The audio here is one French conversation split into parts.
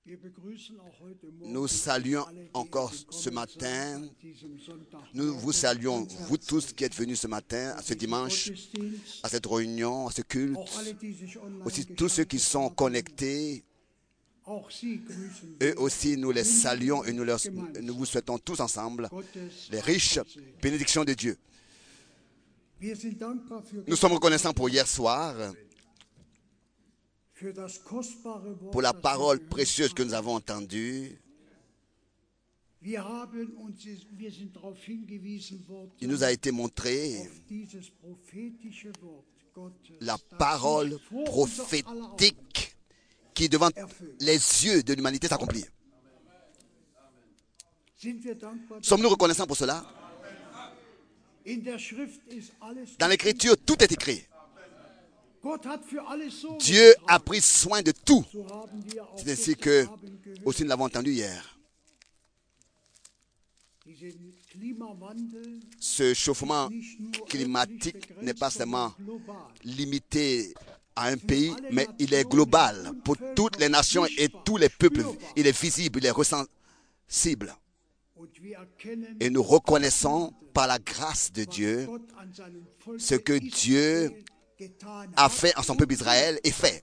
Nous saluons encore ce matin, nous vous saluons, vous tous qui êtes venus ce matin, à ce dimanche, à cette réunion, à ce culte, aussi tous ceux qui sont connectés, eux aussi nous les saluons et nous vous souhaitons tous ensemble les riches bénédictions de Dieu. Nous sommes reconnaissants pour hier soir, pour la parole précieuse que nous avons entendue. Il nous a été montré la parole prophétique qui, devant les yeux de l'humanité, s'accomplit. Sommes-nous reconnaissants pour cela? Dans l'Écriture, tout est écrit. Dieu a pris soin de tout. C'est ainsi que, aussi nous l'avons entendu hier, ce chauffement climatique n'est pas seulement limité à un pays, mais il est global pour toutes les nations et tous les peuples. Il est visible, il est ressensible. Et nous reconnaissons par la grâce de Dieu ce que Dieu a fait en son peuple Israël et fait.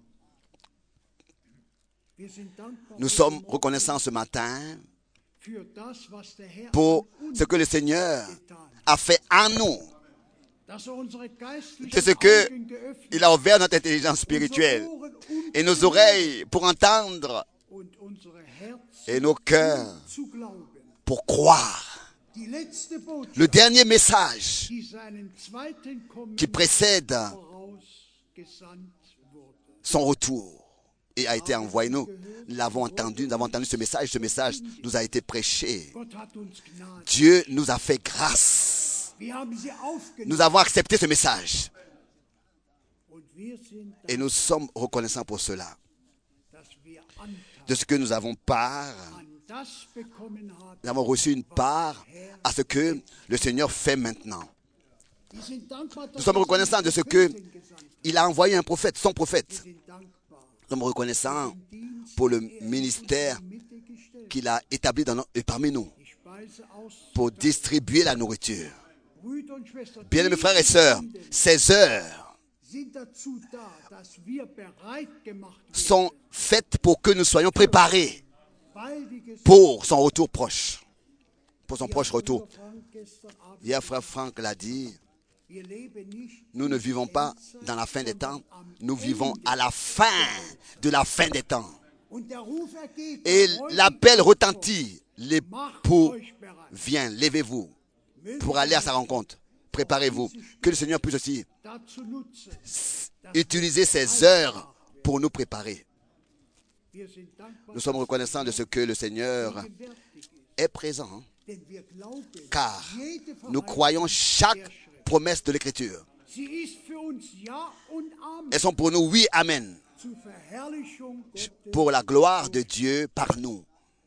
Nous sommes reconnaissants ce matin pour ce que le Seigneur a fait en nous. C'est ce qu'il a ouvert notre intelligence spirituelle et nos oreilles pour entendre et nos cœurs pour croire. Le dernier message qui précède son retour et a été envoyé. Nous l'avons entendu, nous avons entendu ce message nous a été prêché. Dieu nous a fait grâce. Nous avons accepté ce message. Et nous sommes reconnaissants pour cela. De ce que nous avons part. Nous avons reçu une part à ce que le Seigneur fait maintenant. Nous sommes reconnaissants de ce qu'il a envoyé un prophète, son prophète. Nous sommes reconnaissants pour le ministère qu'il a établi parmi nous pour distribuer la nourriture. Bien-aimés frères et sœurs, ces heures sont faites pour que nous soyons préparés pour son retour proche, pour son proche retour. Hier, frère Franck l'a dit, nous ne vivons pas dans la fin des temps, nous vivons à la fin de la fin des temps. Et l'appel retentit, l'époux vient, levez-vous pour aller à sa rencontre. Préparez-vous. Que le Seigneur puisse aussi utiliser ces heures pour nous préparer. Nous sommes reconnaissants de ce que le Seigneur est présent, car nous croyons chaque promesse de l'Écriture. Elles sont pour nous oui, amen. Pour la gloire de Dieu par nous.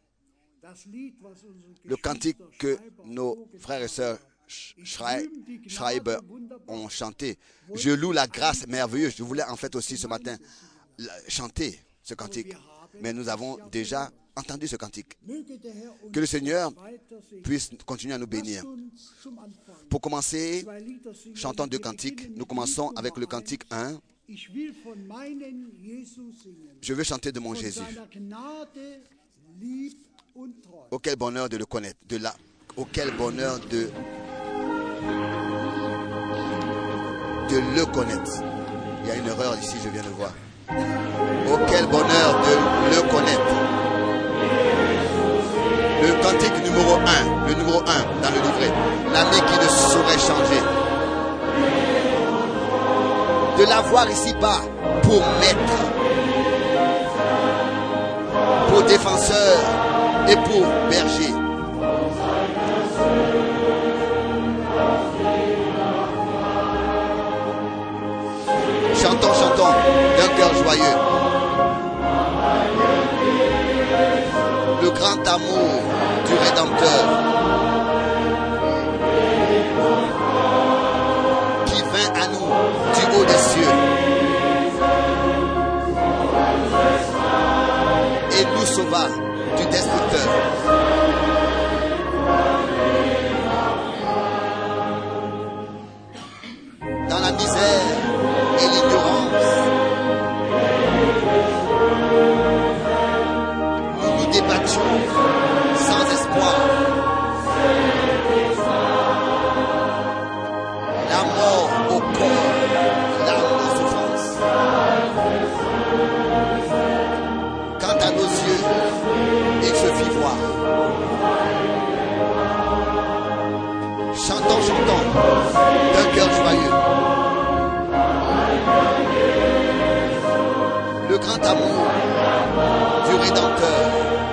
Le cantique que nos frères et sœurs Schreiber ont chanté, je loue la grâce merveilleuse. Je voulais en fait aussi ce matin chanter ce cantique. Mais nous avons déjà entendu ce cantique. Que le Seigneur puisse continuer à nous bénir. Pour commencer, chantons deux cantiques. Nous commençons avec le cantique 1. Je veux chanter de mon Jésus. Oh, quel bonheur de le connaître. Oh, quel bonheur de le connaître. Il y a une erreur ici, je viens de voir. Oh, quel bonheur de le connaître. Le cantique numéro 1 dans le livret. L'ami qui ne saurait changer. De l'avoir ici-bas pour maître, pour défenseur et pour berger. Chantons d'un cœur joyeux. Le grand amour du Rédempteur qui vint à nous du haut des cieux et nous sauva du destructeur. Dans la misère et l'ignorance, nous nous débattions sans espoir. La mort au corps, l'âme en souffrance. Quant à nos yeux, il se fit voir. Chantons, chantons, d'un cœur joyeux. Le grand amour du Rédempteur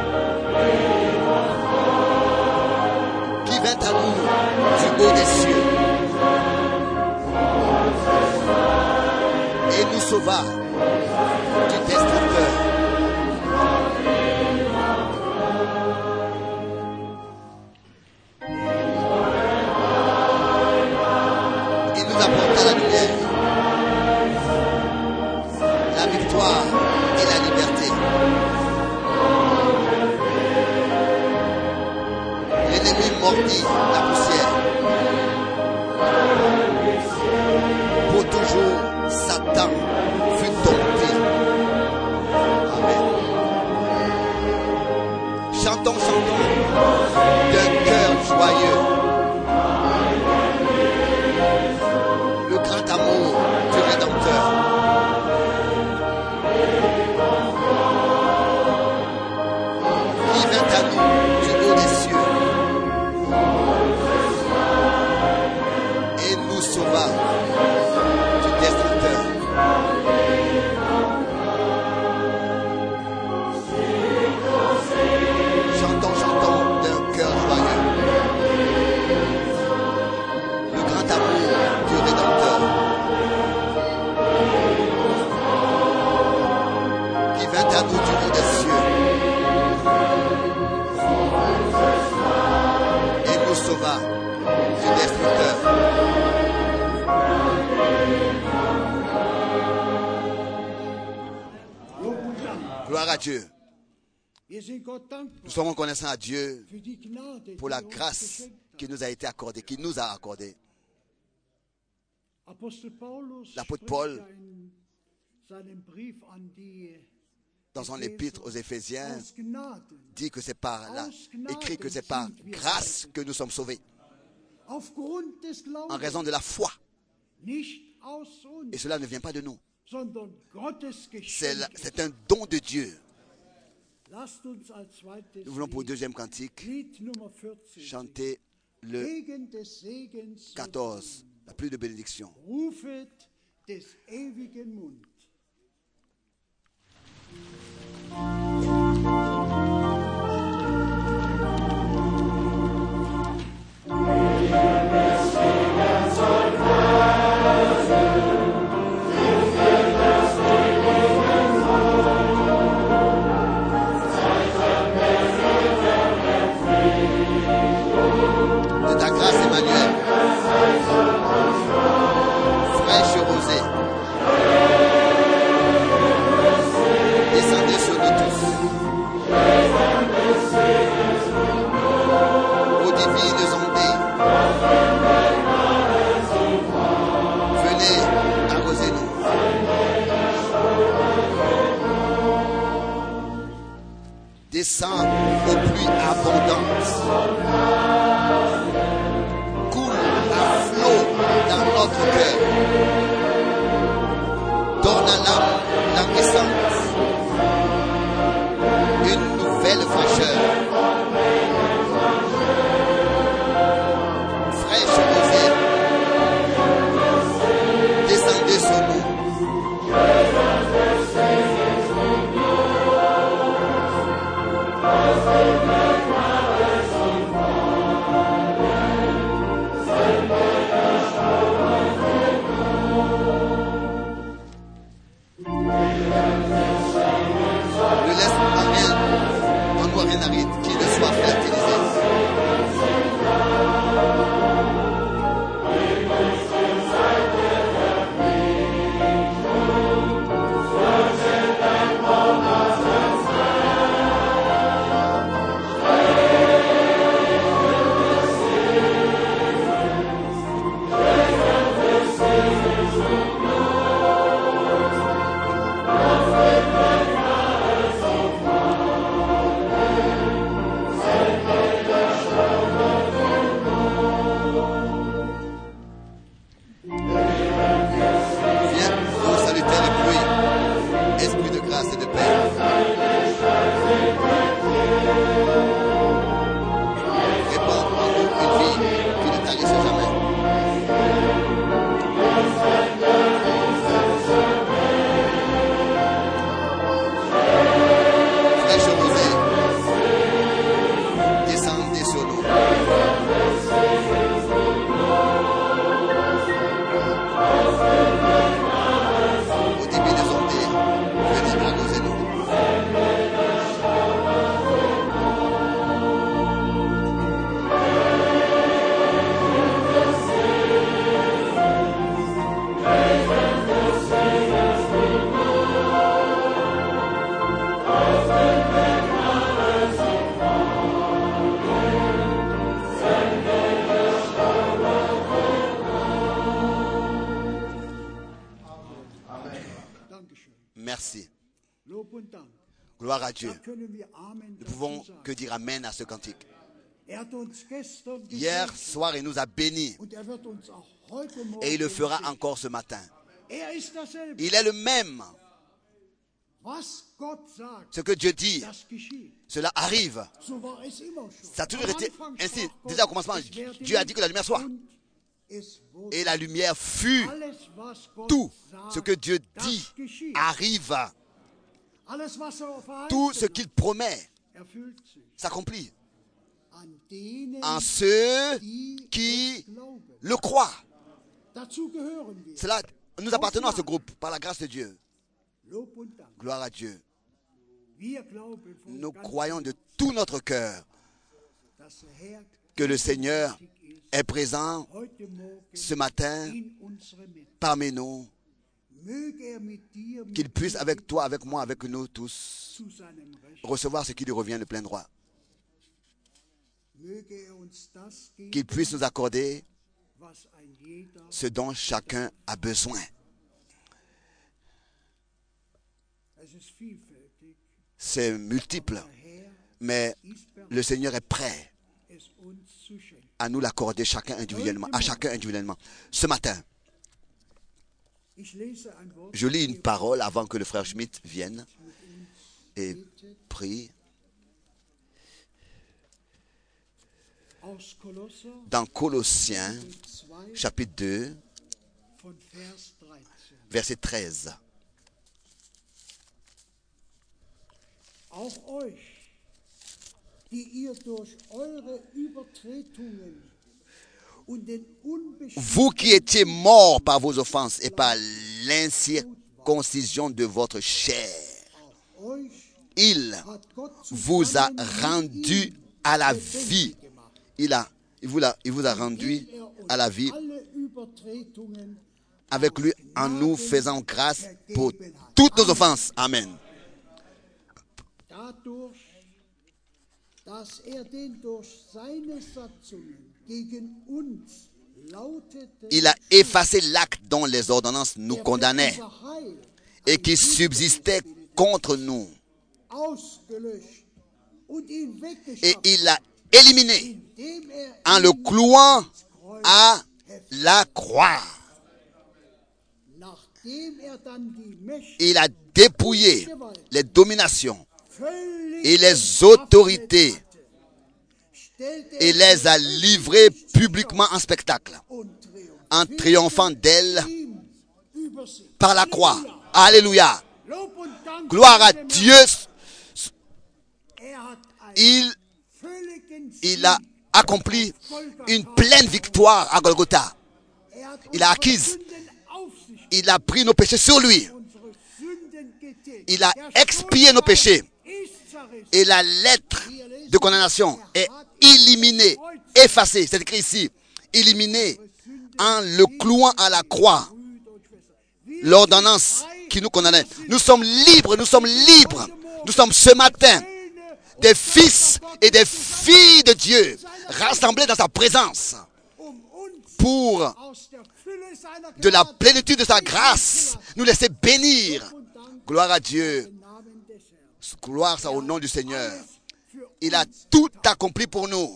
qui vint à nous du haut des cieux et nous sauva du destructeur. Il nous apporta la lumière, la victoire et la liberté. L'ennemi mordit la poussière. Pour toujours, Satan fut dompté. Amen. Chantons, chantons d'un cœur joyeux. Le grand amour du Rédempteur. Qui vint à nous du haut des cieux et nous sauva du destructeur. Chantons, chantons d'un cœur joyeux. Le grand amour du Rédempteur qui vint à nous du haut des cieux et nous sauva du destructeur. Gloire à Dieu. Nous sommes reconnaissants à Dieu pour la grâce qui nous a été accordée, qui nous a accordée. L'apôtre Paul, dans son épître aux Éphésiens, dit que c'est par là, écrit que c'est par grâce que nous sommes sauvés, en raison de la foi. Et cela ne vient pas de nous. C'est un don de Dieu. Nous voulons pour le deuxième cantique chanter le 14, la pluie de bénédiction. De ta grâce, Emmanuel, fraîche rosée, descendez sur nous tous. Ô divines ondées, venez arroser-nous. Descends aux pluies abondantes. Coule à flot dans notre cœur. Donne à l'âme languissante une nouvelle fraîcheur. Fraîche rosée, descendez sur nous. Ne laisse en rien, en nous rien n'arrive, qu'il ne soit fertilisé. Gloire à Dieu. Nous pouvons que dire Amen à ce cantique. Hier soir, il nous a bénis et il le fera encore ce matin. Il est le même. Ce que Dieu dit, cela arrive. Ça a toujours été ainsi. Déjà au commencement, Dieu a dit que la lumière soit. Et la lumière fut. Tout ce que Dieu dit arrive. Tout ce qu'il promet s'accomplit en ceux qui le croient. Cela, nous appartenons à ce groupe par la grâce de Dieu. Gloire à Dieu. Nous croyons de tout notre cœur que le Seigneur est présent ce matin parmi nous. Qu'il puisse avec toi, avec moi, avec nous tous recevoir ce qui lui revient de plein droit. Qu'il puisse nous accorder ce dont chacun a besoin. C'est multiple, mais le Seigneur est prêt à nous l'accorder chacun individuellement, à chacun individuellement. Ce matin, je lis une parole avant que le frère Schmitt vienne et prie. Dans Colossiens, chapitre 2, verset 13. Vous qui étiez morts par vos offenses et par l'incirconcision de votre chair, il vous a rendu à la vie. Il vous a rendu à la vie avec lui en nous faisant grâce pour toutes nos offenses. Amen. Il a effacé l'acte dont les ordonnances nous condamnaient et qui subsistait contre nous. Et il l'a éliminé en le clouant à la croix. Il a dépouillé les dominations et les autorités et les a livrées publiquement en spectacle, en triomphant d'elles par la croix. Alléluia. Gloire à Dieu. Il a accompli une pleine victoire à Golgotha. Il a acquise. Il a pris nos péchés sur lui. Il a expié nos péchés. Et la lettre de condamnation est éliminée, effacée. C'est écrit ici. Éliminée en le clouant à la croix. L'ordonnance qui nous condamnait. Nous sommes libres, nous sommes libres. Nous sommes ce matin des fils et des filles de Dieu rassemblés dans sa présence pour de la plénitude de sa grâce nous laisser bénir. Gloire à Dieu. Gloire au nom du Seigneur. Il a tout accompli pour nous.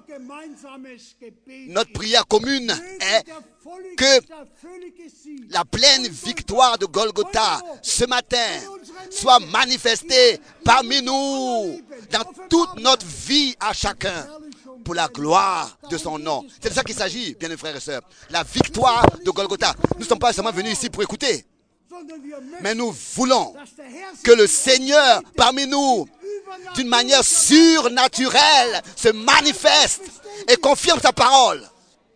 Notre prière commune est que la pleine victoire de Golgotha ce matin soit manifestée parmi nous dans toute notre vie à chacun pour la gloire de son nom. C'est de ça qu'il s'agit, bien mes frères et sœurs. La victoire de Golgotha. Nous ne sommes pas seulement venus ici pour écouter, mais nous voulons que le Seigneur parmi nous, d'une manière surnaturelle, se manifeste et confirme sa parole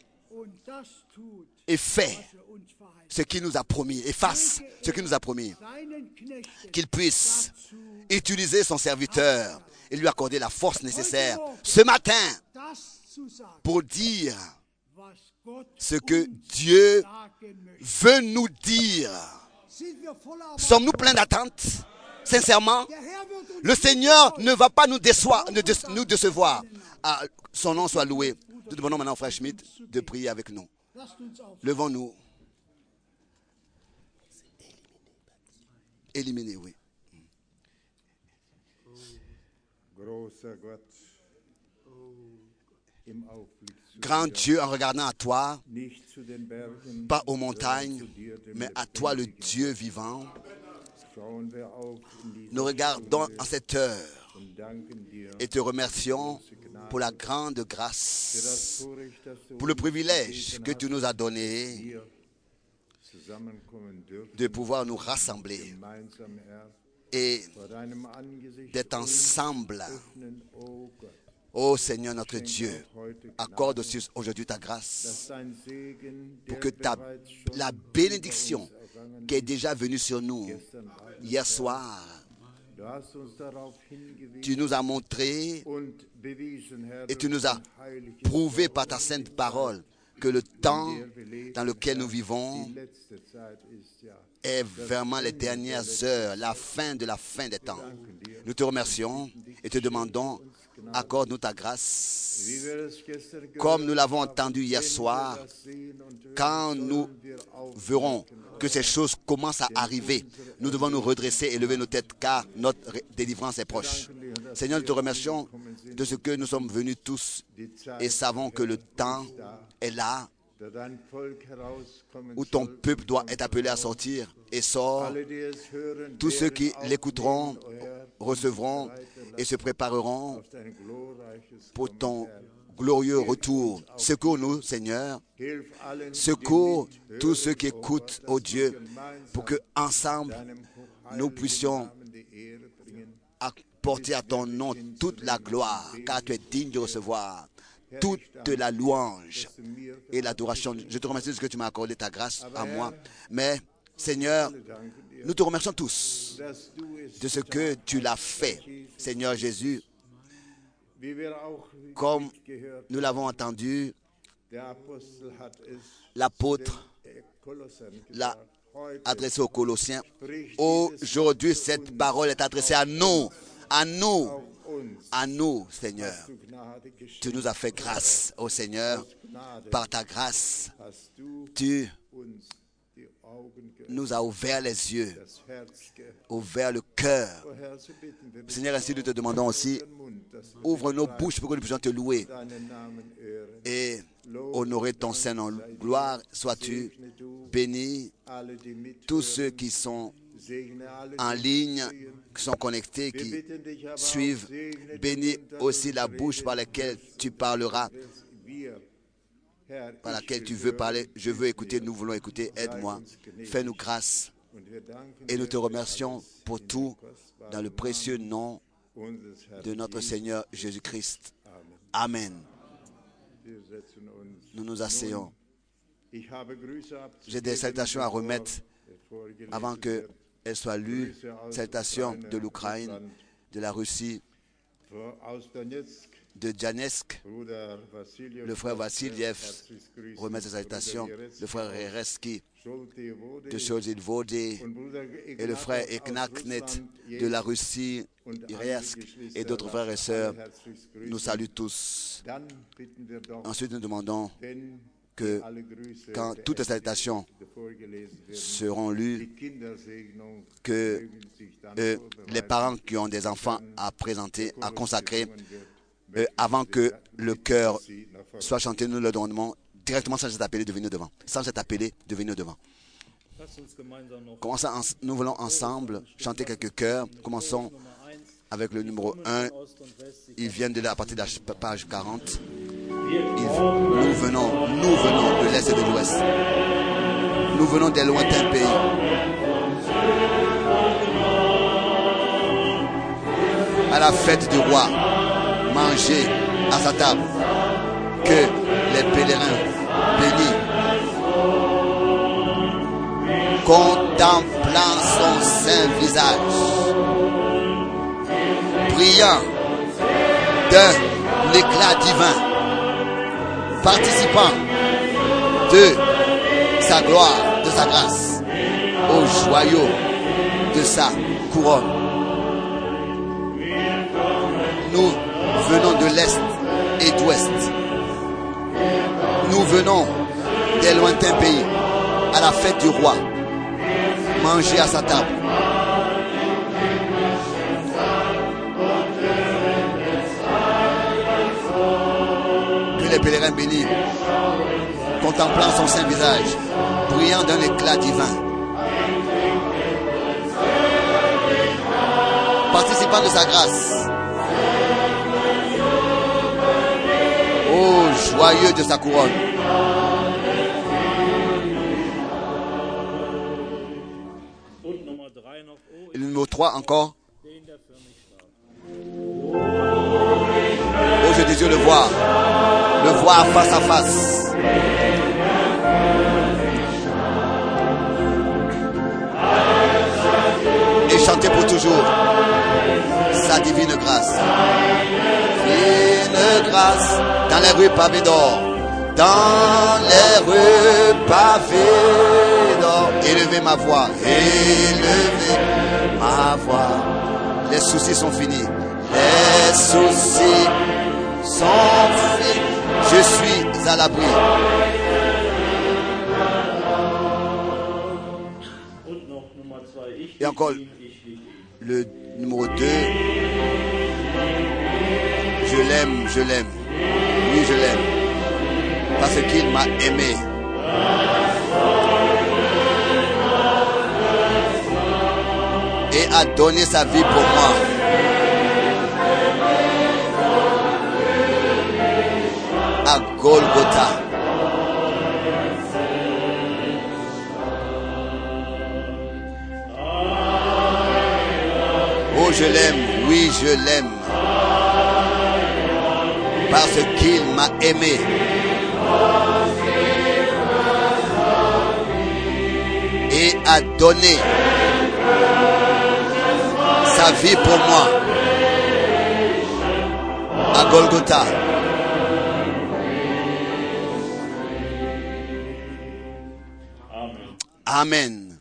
et fait ce qu'il nous a promis, et fasse ce qu'il nous a promis. Qu'il puisse utiliser son serviteur et lui accorder la force nécessaire ce matin pour dire ce que Dieu veut nous dire. Sommes-nous pleins d'attente? Sincèrement, le Seigneur ne va pas nous décevoir. Ah, son nom soit loué. Nous demandons maintenant au frère Schmitt de prier avec nous. Levons-nous. Éliminer, oui. Grand Dieu, en regardant à toi, pas aux montagnes, mais à toi le Dieu vivant, nous regardons en cette heure et te remercions pour la grande grâce, pour le privilège que tu nous as donné de pouvoir nous rassembler et d'être ensemble. Ô Seigneur notre Dieu, accorde aussi aujourd'hui ta grâce pour que la bénédiction qui est déjà venue sur nous hier soir, tu nous as montré et tu nous as prouvé par ta sainte parole que le temps dans lequel nous vivons est vraiment les dernières heures, la fin de la fin des temps. Nous te remercions et te demandons, accorde-nous ta grâce. Comme nous l'avons entendu hier soir, quand nous verrons que ces choses commencent à arriver, nous devons nous redresser et lever nos têtes car notre délivrance est proche. Seigneur, nous te remercions de ce que nous sommes venus tous et savons que le temps est là où ton peuple doit être appelé à sortir et sort. Tous ceux qui l'écouteront recevront et se prépareront pour ton glorieux retour. Secours-nous, Seigneur. Secours tous ceux qui écoutent, ô Dieu, pour que ensemble nous puissions apporter à ton nom toute la gloire, car tu es digne de recevoir toute la louange et l'adoration. Je te remercie de ce que tu m'as accordé ta grâce à moi. Mais, Seigneur, nous te remercions tous de ce que tu l'as fait, Seigneur Jésus. Comme nous l'avons entendu, l'apôtre l'a adressé aux Colossiens. Aujourd'hui, cette parole est adressée à nous, Seigneur. Tu nous as fait grâce, ô Seigneur. Par ta grâce, tu nous as ouvert les yeux, ouvert le cœur. Seigneur, ainsi nous te demandons aussi, ouvre nos bouches pour que nous puissions te louer et honorer ton Saint-Nom. Gloire sois-tu, bénis tous ceux qui sont en ligne, qui sont connectés, qui suivent. Bénis aussi la bouche par laquelle tu parleras, par laquelle tu veux parler. Je veux écouter, nous voulons écouter. Aide-moi, fais-nous grâce. Et nous te remercions pour tout dans le précieux nom de notre Seigneur Jésus-Christ. Amen. Nous nous asseyons. J'ai des salutations à remettre avant qu'elles soient lues. Salutations de l'Ukraine, de la Russie, de Donetsk. Le frère Vassiliev remet ses salutations. Le frère Rereski de Cholzilvode et le frère Eknaknet de la Russie, et d'autres frères et sœurs nous saluent tous. Ensuite, nous demandons que quand toutes les salutations seront lues, que les parents qui ont des enfants à présenter, à consacrer, avant que le chœur soit chanté, nous leur demandons directement sans être appelé de venir devant. Sans être appelé de venir devant. Nous voulons ensemble chanter quelques chœurs. Commençons avec le numéro 1. Ils viennent à partir de la page 40. Nous venons de l'Est et de l'Ouest. Nous venons des lointains pays. À la fête du roi, manger à sa table, que les pèlerins bénis, contemplant son saint visage, brillant d'un éclat divin, participant de sa gloire, de sa grâce, au joyau de sa couronne. Nous venons de l'Est et d'Ouest. Nous venons des lointains pays, à la fête du roi, manger à sa table. pèlerins bénis, contemplant son saint visage, brillant d'un éclat divin, participant de sa grâce, ô joyeux de sa couronne. Et le numéro 3 encore. Oh, je désire le voir face à face. Et chanter pour toujours sa divine grâce. Divine grâce dans les rues pavées d'or. Dans les rues pavées d'or. Élevez ma voix. Élevez ma voix. Les soucis sont finis. Les soucis sont finis. Je suis à l'abri. Et encore le numéro 2. Je l'aime, je l'aime. Oui, je l'aime. Parce qu'il m'a aimé. Et a donné sa vie pour moi. À Golgotha. Oh, je l'aime, oui, je l'aime. Parce qu'il m'a aimé. Et a donné sa vie pour moi. À Golgotha. Amen.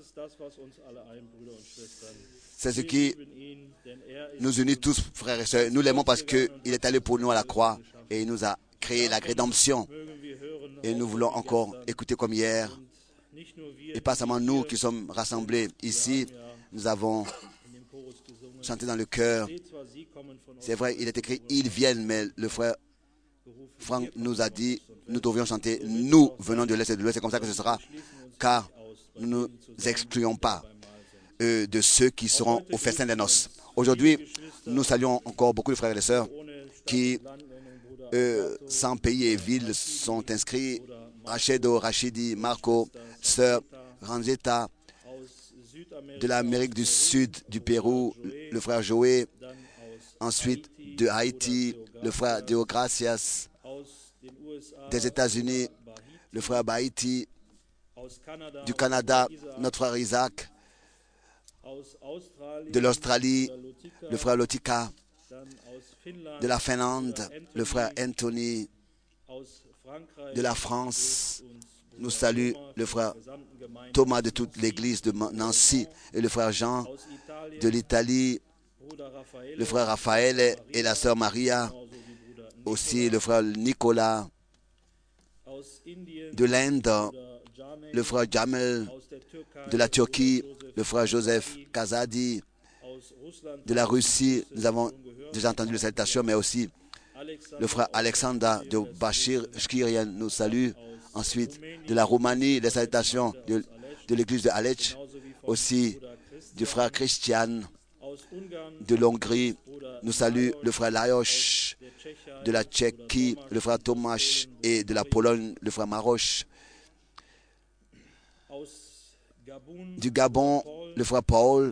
C'est ce qui nous unit tous, frères et sœurs. Nous l'aimons parce qu'il est allé pour nous à la croix et il nous a créé la rédemption. Et nous voulons encore écouter comme hier. Et pas seulement nous qui sommes rassemblés ici, nous avons chanté dans le cœur. C'est vrai, il est écrit, ils viennent, mais le frère Franck nous a dit, nous devions chanter, nous venons de l'Est et de l'Ouest. C'est comme ça que ce sera, car nous ne nous excluons pas de ceux qui seront au festin des noces. Aujourd'hui, nous saluons encore beaucoup de frères et de sœurs qui, sans pays et ville, sont inscrits. Rachedo, Rachidi, Marco, sœur Rangeta, de l'Amérique du Sud, du Pérou, le frère Joé, ensuite de Haïti, le frère Deogracias, des États-Unis, le frère Bahiti, du Canada, notre frère Isaac, de l'Australie, le frère Lotika, de la Finlande, le frère Anthony, de la France. Nous salue le frère Thomas de toute l'église de Nancy et le frère Jean de l'Italie, le frère Raphaël et la sœur Maria, aussi le frère Nicolas de l'Inde, le frère Jamel de la Turquie, le frère Joseph Kazadi de la Russie. Nous avons déjà entendu les salutations, mais aussi le frère Alexandre de Bachir Shkirian nous salue. Ensuite, de la Roumanie, les salutations de l'église de Halech, aussi du frère Christian de l'Hongrie. Nous salue le frère Lajos de la Tchéquie, le frère Tomasz, et de la Pologne, le frère Maroš. Du Gabon, le frère Paul,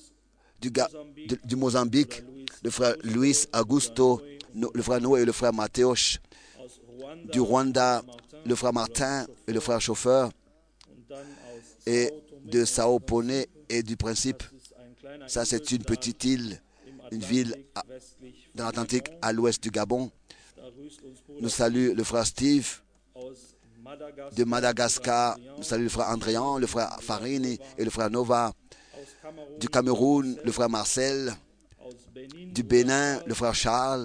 du Mozambique, le frère Luis Augusto, le frère Noé et le frère Mathéos. Du Rwanda, le frère Martin et le frère Chauffeur. Et de Sao Tomé et du Principe. Ça, c'est une petite île, une ville dans l'Atlantique à l'ouest du Gabon. Nous salue le frère Steve de Madagascar. Nous salue le frère Andréan, le frère Farini et le frère Nova. Du Cameroun, le frère Marcel. Du Bénin, le frère Charles.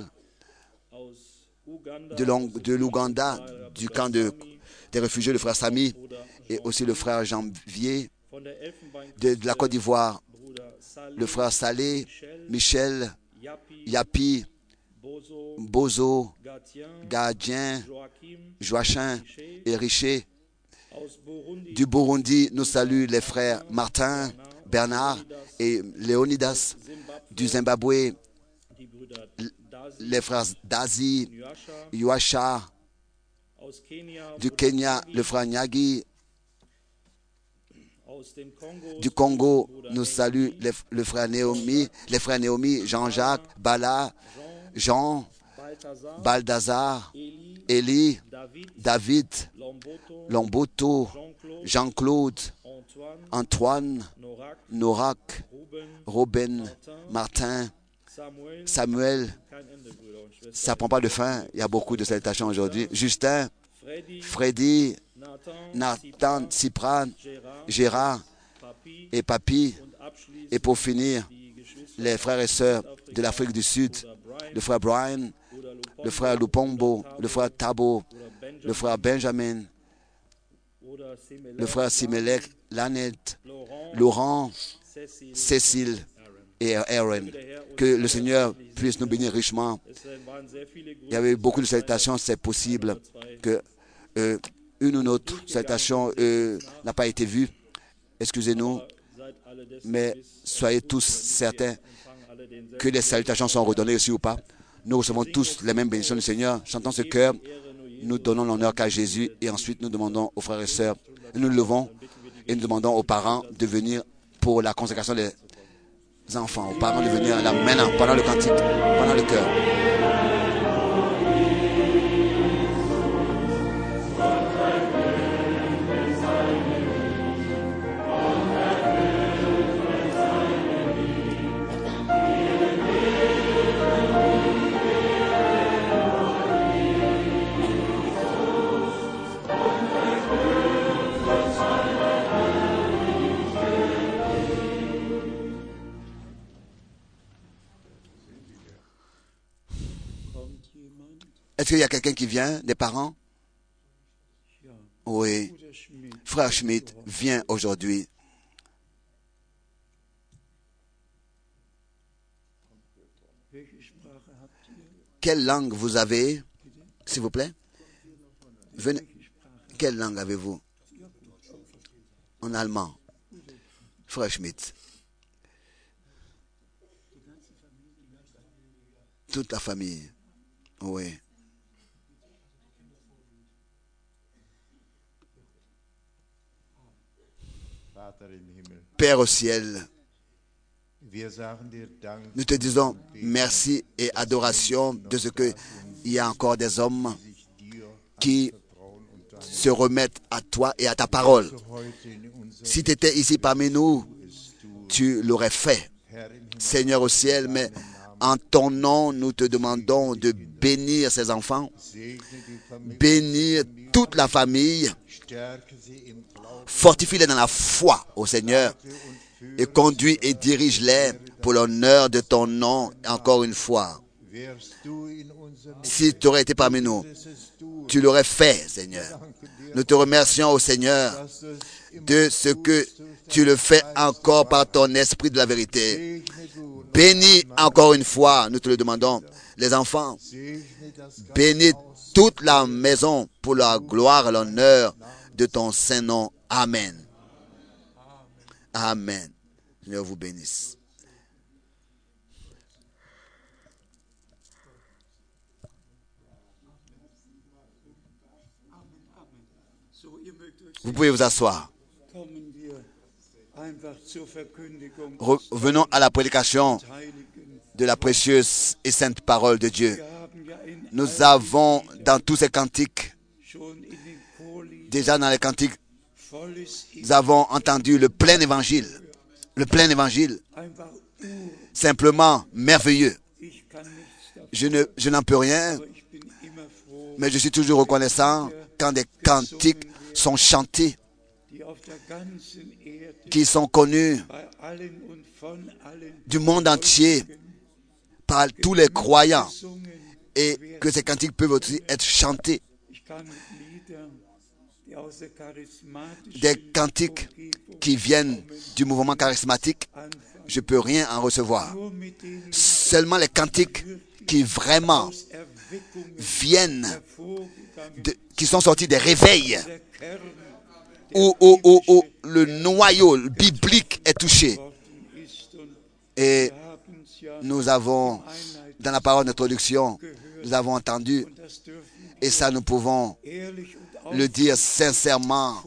De l'Ouganda, du camp des réfugiés, le frère Samy. Et aussi le frère Janvier. De la Côte d'Ivoire, le frère Salé, Michel, Yapi, Bozo, Gardien, Joachim et Richer. Du Burundi, nous saluons les frères Martin, Bernard et Léonidas. Du Zimbabwe, les frères Dazi, Yuasha. Du Kenya, le frère Nyagi. Du Congo, nous saluons les frères Naomi, Jean-Jacques, Bala, Jean, Balthazar, Élie, David, Lomboto, Jean-Claude, Antoine, Norak, Robin, Martin, Samuel. Ça ne prend pas de fin, il y a beaucoup de salutations aujourd'hui. Justin, Freddy, Nathan, Cypran, Gérard et Papi. Et pour finir, les frères et sœurs de l'Afrique du Sud, le frère Brian, le frère Lupombo, le frère Tabo, le frère Benjamin, le frère Simelek, Lanette, Laurent, Cécile et Aaron. Que le Seigneur puisse nous bénir richement. Il y avait beaucoup de salutations, c'est possible que une ou une autre salutation n'a pas été vue. Excusez-nous, mais soyez tous certains que les salutations sont redonnées aussi ou pas. Nous recevons tous les mêmes bénédictions du Seigneur. Chantons ce cœur, nous donnons l'honneur qu'à Jésus et ensuite nous demandons aux frères et sœurs, nous nous levons et nous demandons aux parents de venir pour la consécration des enfants, aux parents de venir là maintenant, pendant le cantique, pendant le cœur. Est-ce qu'il y a quelqu'un qui vient, des parents? Oui. Frère Schmidt vient aujourd'hui. Quelle langue vous avez, s'il vous plaît? Venez. Quelle langue avez-vous? En allemand. Frère Schmidt. Toute la famille. Oui. Père au ciel, nous te disons merci et adoration de ce qu'il y a encore des hommes qui se remettent à toi et à ta parole. Si tu étais ici parmi nous, tu l'aurais fait, Seigneur au ciel, mais en ton nom, nous te demandons de bénir ces enfants, bénir toute la famille, fortifie-les dans la foi au Seigneur et conduis et dirige-les pour l'honneur de ton nom encore une fois. Si tu aurais été parmi nous, tu l'aurais fait, Seigneur. Nous te remercions au Seigneur de ce que tu le fais encore par ton esprit de la vérité. Bénis encore une fois, nous te le demandons, les enfants. Bénis toute la maison pour la gloire et l'honneur de ton saint nom. Amen. Amen. Seigneur vous bénisse. Vous pouvez vous asseoir. Revenons à la prédication de la précieuse et sainte parole de Dieu. Nous avons dans tous ces cantiques, déjà dans les cantiques, nous avons entendu le plein évangile. Le plein évangile, simplement merveilleux. Je n'en peux rien, mais je suis toujours reconnaissant quand des cantiques sont chantés, qui sont connus du monde entier par tous les croyants et que ces cantiques peuvent aussi être chantés. Des cantiques qui viennent du mouvement charismatique, je ne peux rien en recevoir. Seulement les cantiques qui vraiment viennent, qui sont sortis des réveils, où le noyau biblique est touché. Et nous avons, dans la parole d'introduction, nous avons entendu, et ça nous pouvons le dire sincèrement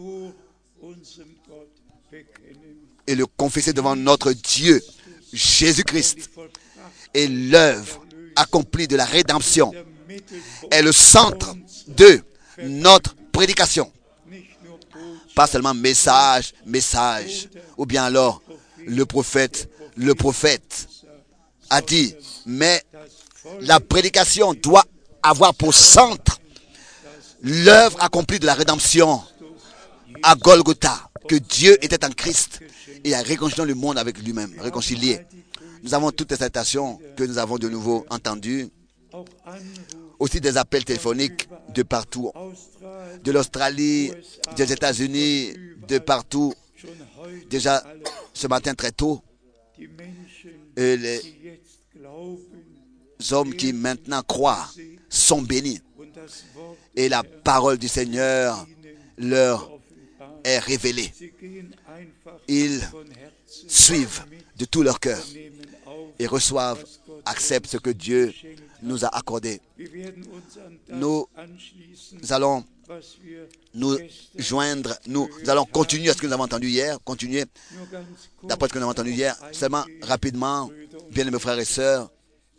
et le confesser devant notre Dieu, Jésus-Christ, et l'œuvre accomplie de la rédemption est le centre de notre prédication. Pas seulement message, ou bien alors le prophète a dit, mais la prédication doit avoir pour centre l'œuvre accomplie de la rédemption à Golgotha, que Dieu était en Christ et a réconcilié le monde avec lui-même, réconcilié. Nous avons toutes les citations que nous avons de nouveau entendues, aussi des appels téléphoniques de partout, de l'Australie, des États-Unis, de partout. Déjà ce matin très tôt, les hommes qui maintenant croient sont bénis. Et la parole du Seigneur leur est révélée. Ils suivent de tout leur cœur et reçoivent, acceptent ce que Dieu nous a accordé. Nous allons nous joindre, nous allons continuer à ce que nous avons entendu hier, continuer d'après ce que nous avons entendu hier, seulement rapidement, bien mes frères et sœurs,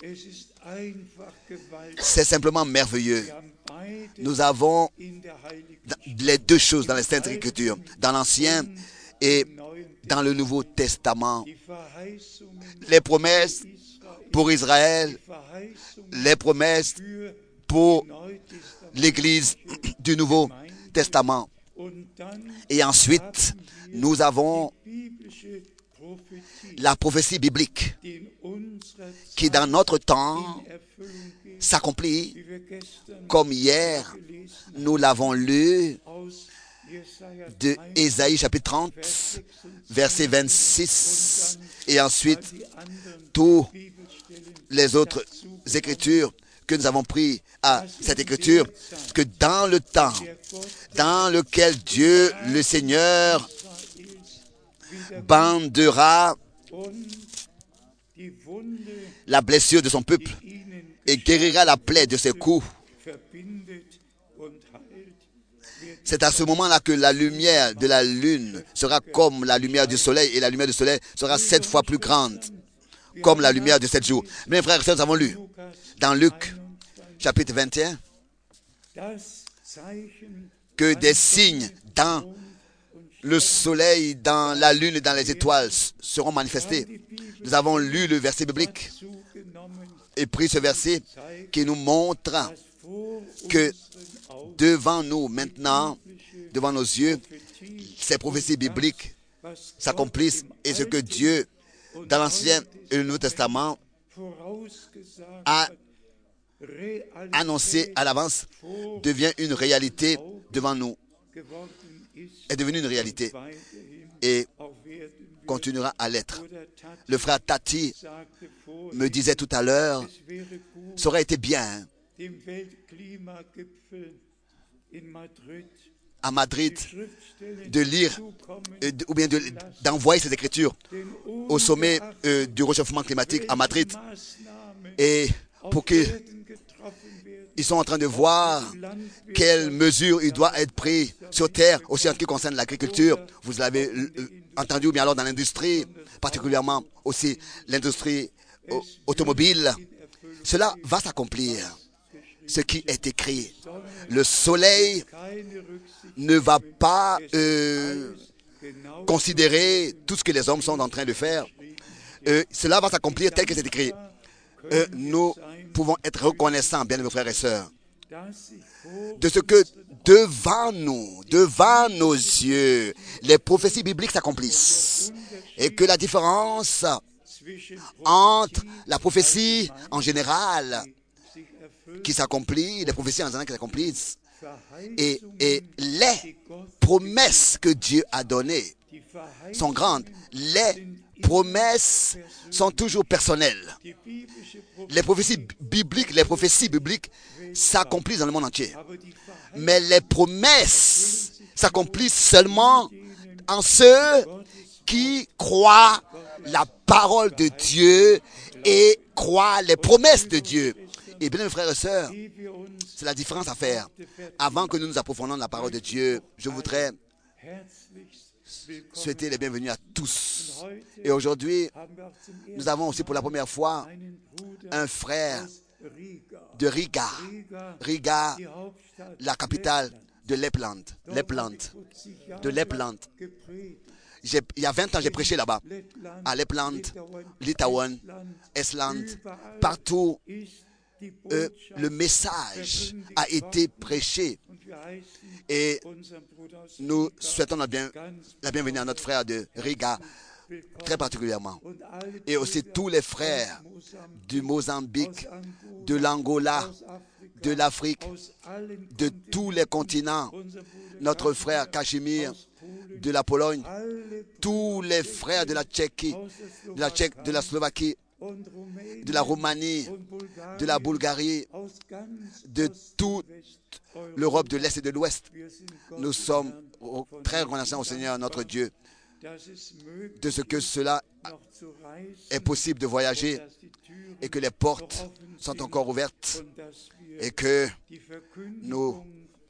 c'est simplement merveilleux. Nous avons les deux choses dans les Saintes Écritures, dans l'Ancien et dans le Nouveau Testament. Les promesses pour Israël, les promesses pour l'Église du Nouveau Testament. Et ensuite, nous avons la prophétie biblique qui dans notre temps s'accomplit comme hier nous l'avons lu de Ésaïe chapitre 30 verset 26 et ensuite tous les autres écritures que nous avons pris à cette écriture, que dans le temps dans lequel Dieu le Seigneur bandera la blessure de son peuple et guérira la plaie de ses coups. C'est à ce moment-là que la lumière de la lune sera comme la lumière du soleil et la lumière du soleil sera 7 fois plus grande comme la lumière de 7 jours. Mes frères et sœurs, nous avons lu dans Luc chapitre 21 que des signes dans le soleil, dans la lune et dans les étoiles seront manifestés. Nous avons lu le verset biblique et pris ce verset qui nous montre que devant nous maintenant, devant nos yeux, ces prophéties bibliques s'accomplissent et ce que Dieu, dans l'Ancien et le Nouveau Testament, a annoncé à l'avance devient une réalité devant nous, est devenu une réalité et continuera à l'être. Le frère Tati me disait tout à l'heure, ça aurait été bien à Madrid de lire ou bien d'envoyer ces écritures au sommet du réchauffement climatique à Madrid et pour qu'ils sont en train de voir quelles mesures il doit être pris sur terre, aussi en ce qui concerne l'agriculture. Vous l'avez entendu, ou bien alors dans l'industrie, particulièrement aussi l'industrie automobile. Cela va s'accomplir. Ce qui est écrit. Le soleil ne va pas considérer tout ce que les hommes sont en train de faire. Cela va s'accomplir tel que c'est écrit. Nous pouvons être reconnaissants, bien mes frères et sœurs, de ce que devant nous, devant nos yeux, les prophéties bibliques s'accomplissent. Et que la différence entre la prophétie en général qui s'accomplit, les prophéties en général qui s'accomplissent, et les promesses que Dieu a données sont grandes. Les promesses sont toujours personnelles. les prophéties bibliques s'accomplissent dans le monde entier. Mais les promesses s'accomplissent seulement en ceux qui croient la parole de Dieu et croient les promesses de Dieu. Et bien, mes frères et sœurs, c'est la différence à faire. Avant que nous nous approfondions la parole de Dieu, je voudrais souhaiter les bienvenus à tous. Et aujourd'hui, nous avons aussi pour la première fois un frère de Riga. Riga, la capitale de Lapland. De Lapland. Il y a 20 ans, j'ai prêché là-bas. À Lapland, Litauen, Estland, partout. Le message a été prêché et nous souhaitons la bienvenue à notre frère de Riga, très particulièrement. Et aussi tous les frères du Mozambique, de l'Angola, de l'Afrique, de tous les continents. Notre frère Cachemire de la Pologne, tous les frères de la Tchéquie, de la Slovaquie, de la Roumanie, de la Bulgarie, de toute l'Europe de l'Est et de l'Ouest. Nous sommes très reconnaissants au Seigneur notre Dieu de ce que cela est possible de voyager et que les portes sont encore ouvertes et que nous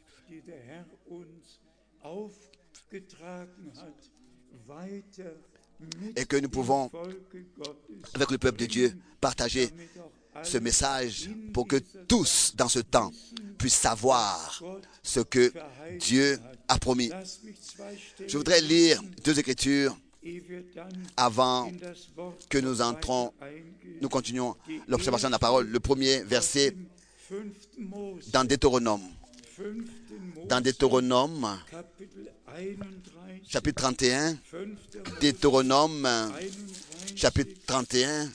pouvons, avec le peuple de Dieu, partager ce message pour que tous, dans ce temps, puissent savoir ce que Dieu a promis. Je voudrais lire 2 Écritures avant que nous continuons l'observation de la parole. Le premier verset dans Deutéronome. Dans Deutéronome, chapitre 31, Deutéronome, chapitre 31,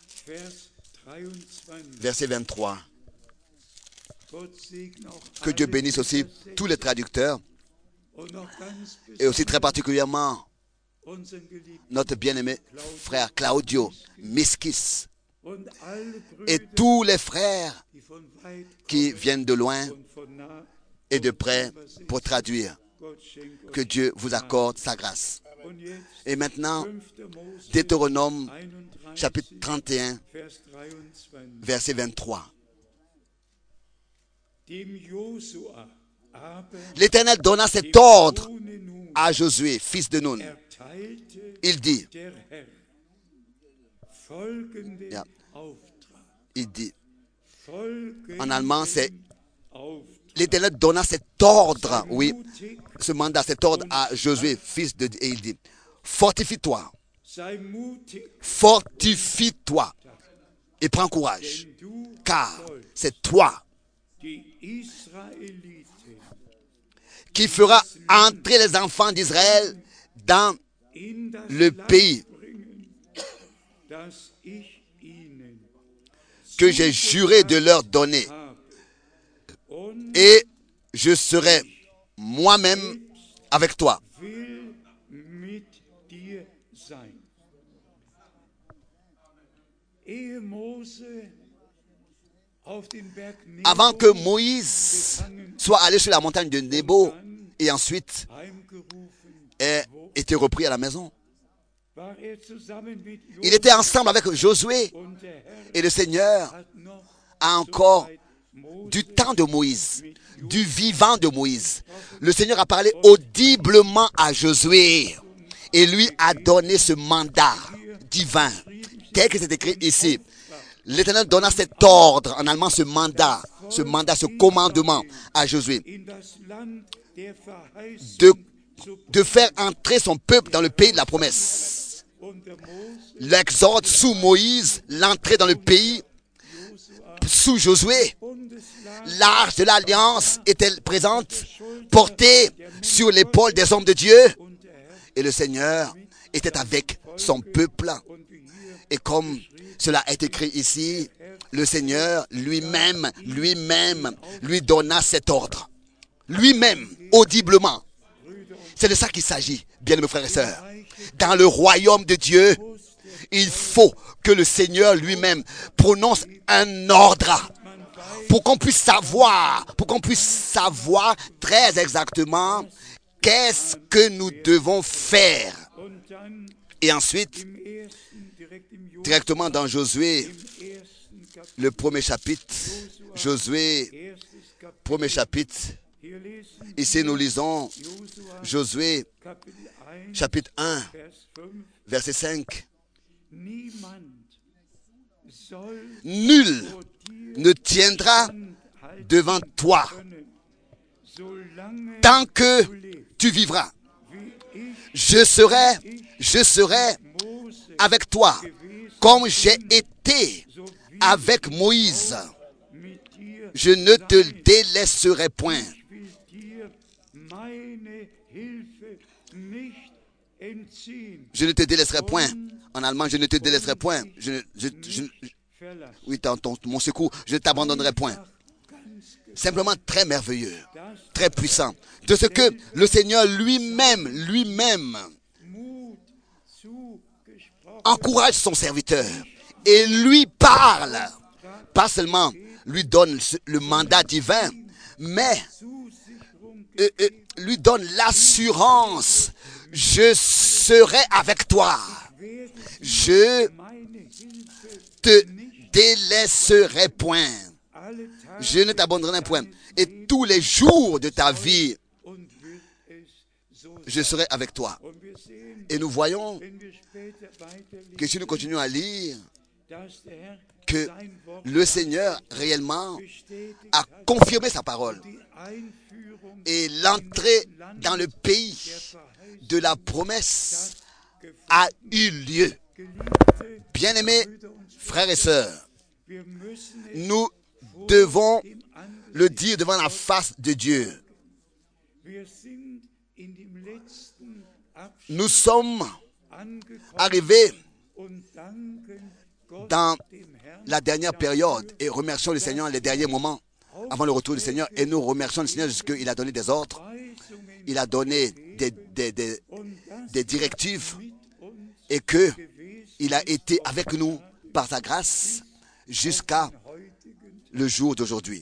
verset 23. Que Dieu bénisse aussi tous les traducteurs et aussi très particulièrement notre bien-aimé frère Claudio Miskis et tous les frères qui viennent de loin et de près pour traduire. Que Dieu vous accorde sa grâce. Et maintenant, Deutéronome, chapitre 31, verset 23. L'Éternel donna cet ordre à Josué, fils de Nun. Il dit, en allemand, c'est l'Éternel donna cet ordre, oui, ce mandat, cet ordre à Josué, fils de... Et il dit, fortifie-toi et prends courage, car c'est toi qui feras entrer les enfants d'Israël dans le pays que j'ai juré de leur donner. Et je serai moi-même avec toi. Avant que Moïse soit allé sur la montagne de Nebo et ensuite ait été repris à la maison, il était ensemble avec Josué et le Seigneur a encore du temps de Moïse, du vivant de Moïse. Le Seigneur a parlé audiblement à Josué et lui a donné ce mandat divin, tel que c'est écrit ici. L'Éternel donna cet ordre, en allemand ce mandat, ce commandement à Josué, de faire entrer son peuple dans le pays de la promesse. L'exode sous Moïse, l'entrée dans le pays sous Josué. L'arche de l'alliance était présente, portée sur l'épaule des hommes de Dieu. Et le Seigneur était avec son peuple. Et comme cela est écrit ici, le Seigneur lui-même lui donna cet ordre. Lui-même, audiblement. C'est de ça qu'il s'agit, bien mes frères et sœurs. Dans le royaume de Dieu, il faut que le Seigneur lui-même prononce un ordre pour qu'on puisse savoir très exactement qu'est-ce que nous devons faire. Et ensuite, directement dans Josué, le premier chapitre, Josué, premier chapitre, ici nous lisons Josué, chapitre 1, verset 5. Nul ne tiendra devant toi tant que tu vivras. Je serai avec toi comme j'ai été avec Moïse. Je ne te délaisserai point. Je ne te délaisserai point. En allemand, je ne te délaisserai point. Oui, mon secours, je ne t'abandonnerai point. Simplement très merveilleux, très puissant. De ce que le Seigneur lui-même encourage son serviteur et lui parle. Pas seulement lui donne le mandat divin, mais lui donne l'assurance. Je serai avec toi. Je te délaisserai point. Je ne t'abandonnerai point. Et tous les jours de ta vie, je serai avec toi. Et nous voyons que si nous continuons à lire, que le Seigneur réellement a confirmé sa parole. Et l'entrée dans le pays de la promesse a eu lieu. Bien-aimés frères et sœurs, nous devons le dire devant la face de Dieu. Nous sommes arrivés dans la dernière période et remercions le Seigneur les derniers moments avant le retour du Seigneur, et nous remercions le Seigneur parce qu'il a donné des ordres, il a donné des directives et qu'il a été avec nous par sa grâce jusqu'à le jour d'aujourd'hui.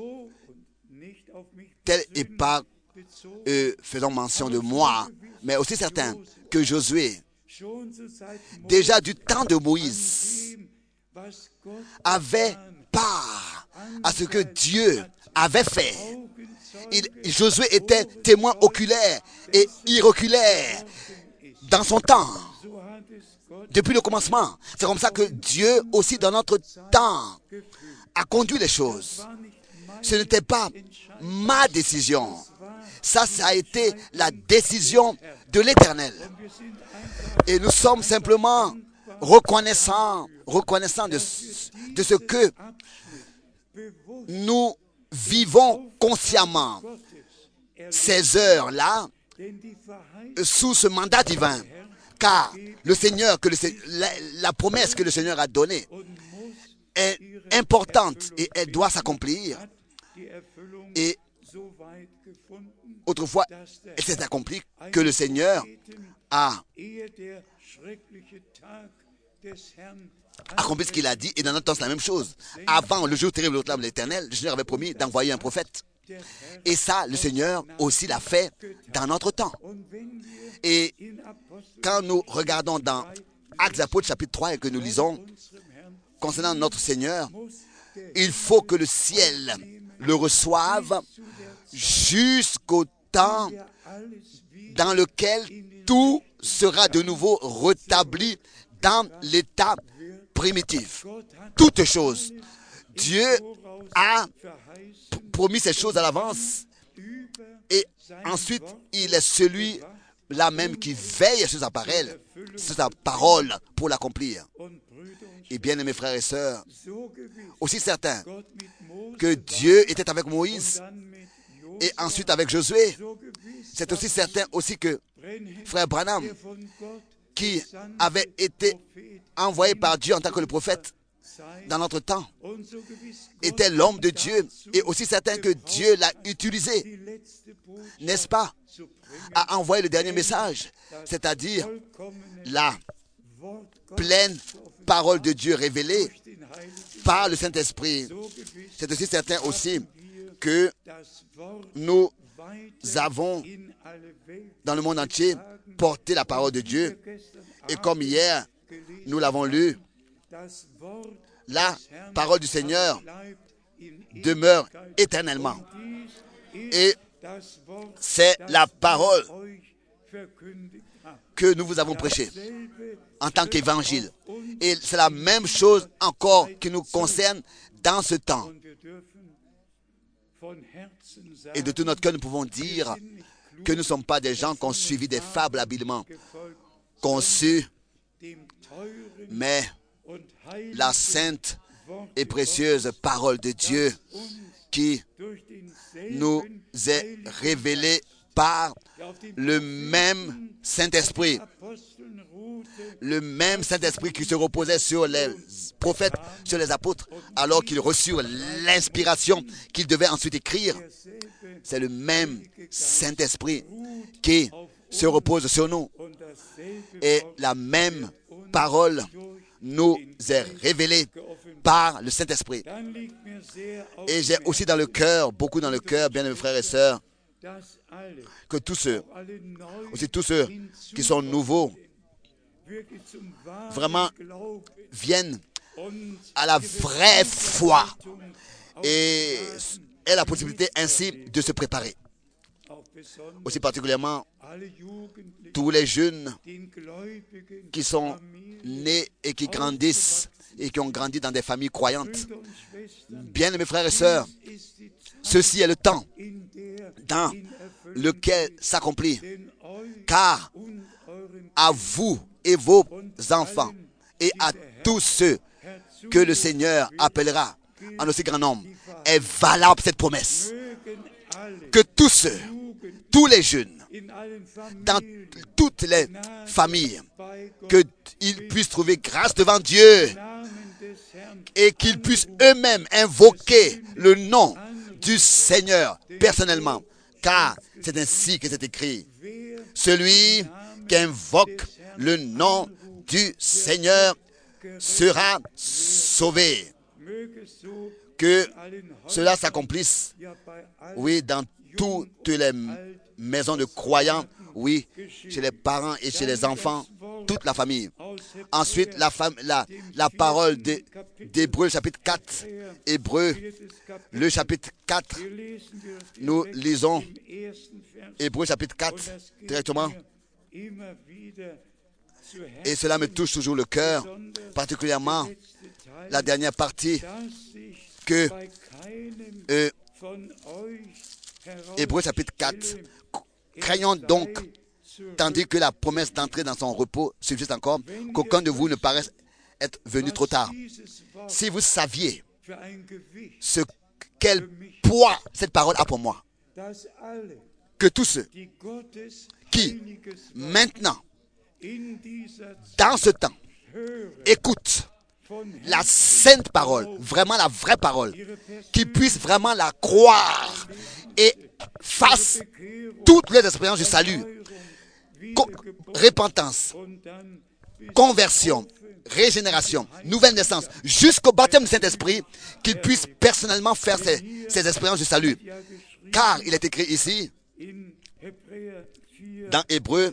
Tel est pas faisant mention de moi, mais aussi certain que Josué, déjà du temps de Moïse, avait part à ce que Dieu avait fait. Josué était témoin oculaire et iroculaire dans son temps, depuis le commencement. C'est comme ça que Dieu aussi dans notre temps a conduit les choses. Ce n'était pas ma décision. Ça a été la décision de l'Éternel. Et nous sommes simplement reconnaissants de ce que nous vivons consciemment ces heures-là sous ce mandat divin. Car le Seigneur, la promesse que le Seigneur a donnée est importante et elle doit s'accomplir. Et autrefois, elle s'est accomplie que le Seigneur a accompli ce qu'il a dit, et dans notre temps c'est la même chose. Avant le jour terrible de l'Éternel, le Seigneur avait promis d'envoyer un prophète. Et ça, le Seigneur aussi l'a fait dans notre temps. Et quand nous regardons dans Actes des Apôtres chapitre 3 et que nous lisons concernant notre Seigneur, il faut que le ciel le reçoive jusqu'au temps dans lequel tout sera de nouveau rétabli dans l'état primitif. Toutes choses. Dieu a promis ces choses à l'avance et ensuite il est celui-là même qui veille sur sa parole pour l'accomplir. Et bien aimés frères et sœurs, aussi certain que Dieu était avec Moïse et ensuite avec Josué, c'est aussi certain aussi que frère Branham, qui avait été envoyé par Dieu en tant que le prophète dans notre temps, était l'homme de Dieu, et aussi certain que Dieu l'a utilisé, n'est-ce pas, à envoyer le dernier message, c'est-à-dire la pleine parole de Dieu révélée par le Saint-Esprit. C'est aussi certain aussi que nous avons dans le monde entier porté la parole de Dieu. Et comme hier, nous l'avons lu, la parole du Seigneur demeure éternellement. Et c'est la parole que nous vous avons prêchée en tant qu'évangile. Et c'est la même chose encore qui nous concerne dans ce temps. Et de tout notre cœur, nous pouvons dire que nous ne sommes pas des gens qui ont suivi des fables habilement conçues, mais la sainte et précieuse parole de Dieu qui nous est révélée par le même Saint-Esprit. Le même Saint-Esprit qui se reposait sur les prophètes, sur les apôtres, alors qu'ils reçurent l'inspiration qu'ils devaient ensuite écrire. C'est le même Saint-Esprit qui se repose sur nous. Et la même parole nous est révélée par le Saint-Esprit. Et j'ai aussi dans le cœur, beaucoup dans le cœur, bien mes frères et sœurs, que tous ceux qui sont nouveaux, vraiment viennent à la vraie foi et aient la possibilité ainsi de se préparer. Aussi particulièrement tous les jeunes qui sont nés et qui grandissent et qui ont grandi dans des familles croyantes. Bien mes frères et sœurs, ceci est le temps dans lequel s'accomplit. Car à vous et vos enfants et à tous ceux que le Seigneur appellera en aussi grand nombre est valable cette promesse. Que tous ceux, tous les jeunes, dans toutes les familles, qu'ils puissent trouver grâce devant Dieu et qu'ils puissent eux-mêmes invoquer le nom du Seigneur personnellement. Car c'est ainsi que c'est écrit. Celui qui invoque le nom du Seigneur sera sauvé. Que cela s'accomplisse, oui, dans toutes les maisons de croyants, oui, chez les parents et chez les enfants, toute la famille. Ensuite, la parole d'Hébreux, chapitre 4, Hébreux, le chapitre 4, nous lisons Hébreux, chapitre 4, directement. Et cela me touche toujours le cœur, particulièrement la dernière partie que Hébreux chapitre 4. Craignons donc, tandis que la promesse d'entrer dans son repos subsiste encore, qu'aucun de vous ne paraisse être venu trop tard. Si vous saviez quel poids cette parole a pour moi, que tous ceux qui, maintenant, dans ce temps, écoutent la sainte parole, vraiment la vraie parole, qu'ils puissent vraiment la croire et fassent toutes les expériences du salut, repentance, conversion, régénération, nouvelle naissance, jusqu'au baptême du Saint-Esprit, qu'ils puissent personnellement faire ces expériences du salut. Car il est écrit ici, dans Hébreux,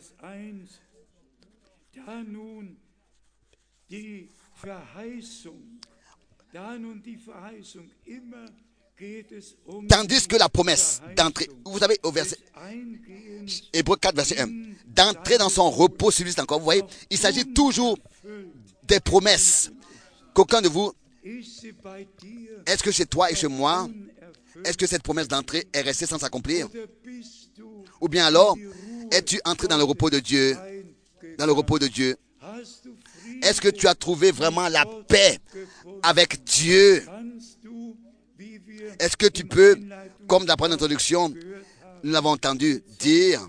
tandis que la promesse d'entrer, vous savez, au verset Hébreux 4, verset 1, d'entrer dans son repos subsiste encore. Vous voyez, il s'agit toujours des promesses. Qu'aucun de vous, est-ce que chez toi et chez moi, est-ce que cette promesse d'entrée est restée sans s'accomplir? Ou bien alors, es-tu entré dans le repos de Dieu? Dans le repos de Dieu. Est-ce que tu as trouvé vraiment la paix avec Dieu? Est-ce que tu peux, comme d'après l'introduction, nous l'avons entendu dire,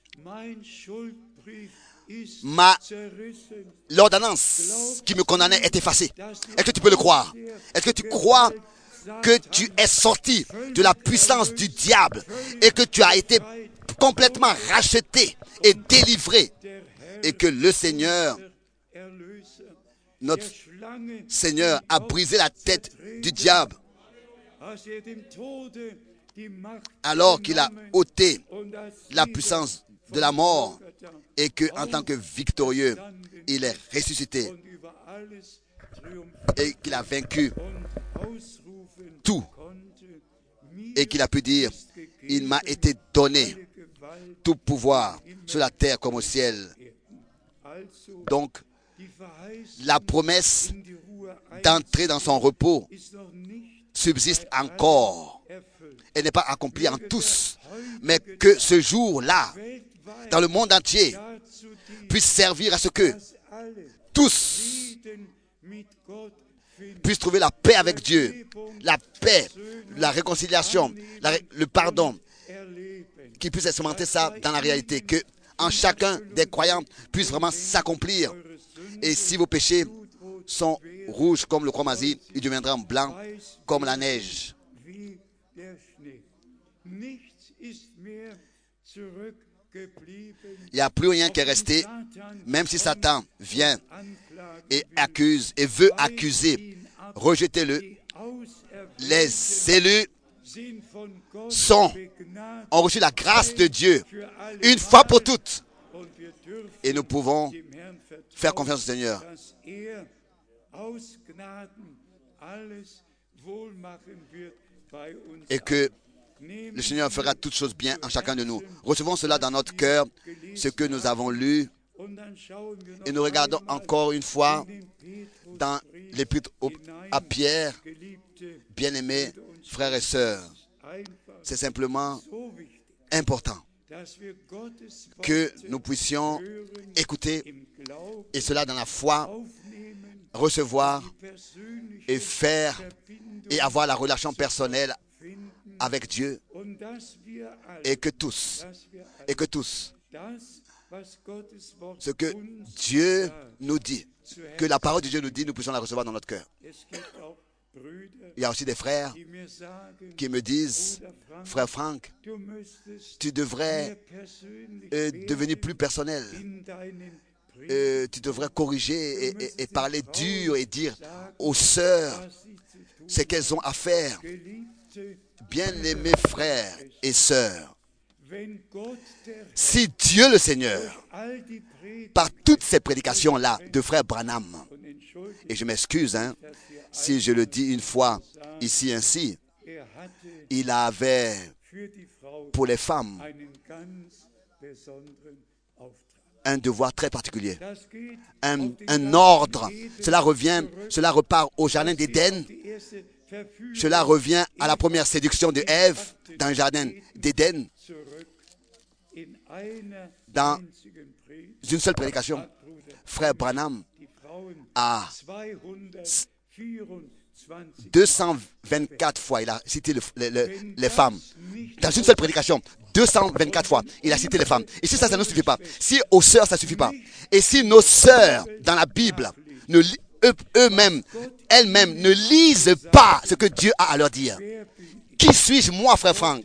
l'ordonnance qui me condamnait est effacée. Est-ce que tu peux le croire? Est-ce que tu crois que tu es sorti de la puissance du diable et que tu as été complètement racheté et délivré et que le Seigneur notre Seigneur a brisé la tête du diable alors qu'il a ôté la puissance de la mort et qu'en tant que victorieux, il est ressuscité et qu'il a vaincu tout et qu'il a pu dire, il m'a été donné tout pouvoir sur la terre comme au ciel. Donc, la promesse d'entrer dans son repos subsiste encore. Elle n'est pas accomplie en tous, mais que ce jour-là, dans le monde entier, puisse servir à ce que tous puissent trouver la paix avec Dieu, la paix, la réconciliation, le pardon, qu'ils puissent expérimenter ça dans la réalité, que en chacun des croyants puisse vraiment s'accomplir. Et si vos péchés sont rouges comme le chromazine, ils deviendront blancs comme la neige. Il n'y a plus rien qui est resté, même si Satan vient et accuse et veut accuser, rejetez-le. Les élus ont reçu la grâce de Dieu une fois pour toutes. Et nous pouvons faire confiance au Seigneur. Et que le Seigneur fera toutes choses bien en chacun de nous. Recevons cela dans notre cœur, ce que nous avons lu. Et nous regardons encore une fois dans l'épître à Pierre, bien-aimés frères et sœurs. C'est simplement important que nous puissions écouter, et cela dans la foi, recevoir et faire et avoir la relation personnelle avec Dieu, et que tous, ce que Dieu nous dit, que la parole de Dieu nous dit, nous puissions la recevoir dans notre cœur. Il y a aussi des frères qui me disent, frère Franck, tu devrais devenir plus personnel. Tu devrais corriger et parler dur et dire aux sœurs ce qu'elles ont à faire. Bien-aimés frères et sœurs, si Dieu le Seigneur, par toutes ces prédications-là de frère Branham, et je m'excuse si je le dis une fois ici ainsi, il avait pour les femmes un devoir très particulier, un ordre. Cela repart au jardin d'Éden. Cela revient à la première séduction de Ève dans le jardin d'Éden. Dans une seule prédication, frère Branham a 224 fois, il a cité les femmes. Dans une seule prédication, 224 fois, il a cité les femmes. Et si ça ne suffit pas, si aux sœurs, ça ne suffit pas, et si nos sœurs, dans la Bible, elles-mêmes ne lisent pas ce que Dieu a à leur dire, qui suis-je, moi, frère Franck?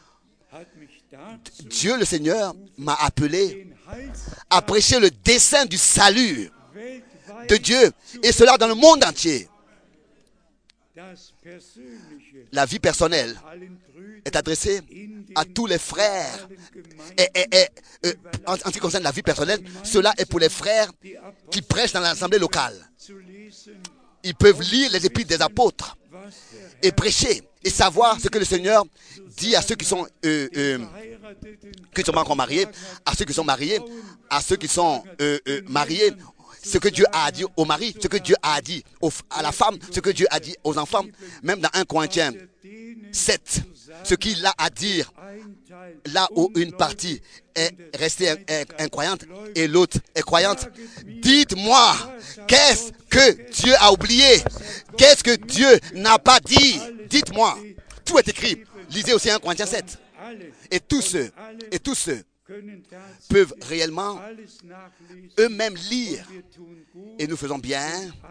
Dieu, le Seigneur, m'a appelé à prêcher le dessein du salut de Dieu, et cela dans le monde entier. La vie personnelle est adressée à tous les frères. En ce qui concerne la vie personnelle, cela est pour les frères qui prêchent dans l'assemblée locale. Ils peuvent lire les épîtres des apôtres et prêcher et savoir ce que le Seigneur dit à ceux qui sont pas encore mariés, à ceux qui sont mariés, à ceux qui sont mariés. Ce que Dieu a dit au mari, ce que Dieu a dit à la femme, ce que Dieu a dit aux enfants, même dans 1 Corinthiens 7, ce qu'il a à dire, là où une partie est restée incroyante et l'autre est croyante. Dites-moi, qu'est-ce que Dieu a oublié? Qu'est-ce que Dieu n'a pas dit? Dites-moi. Tout est écrit. Lisez aussi 1 Corinthiens 7. Et tous ceux peuvent réellement eux-mêmes lire. Et nous faisons bien,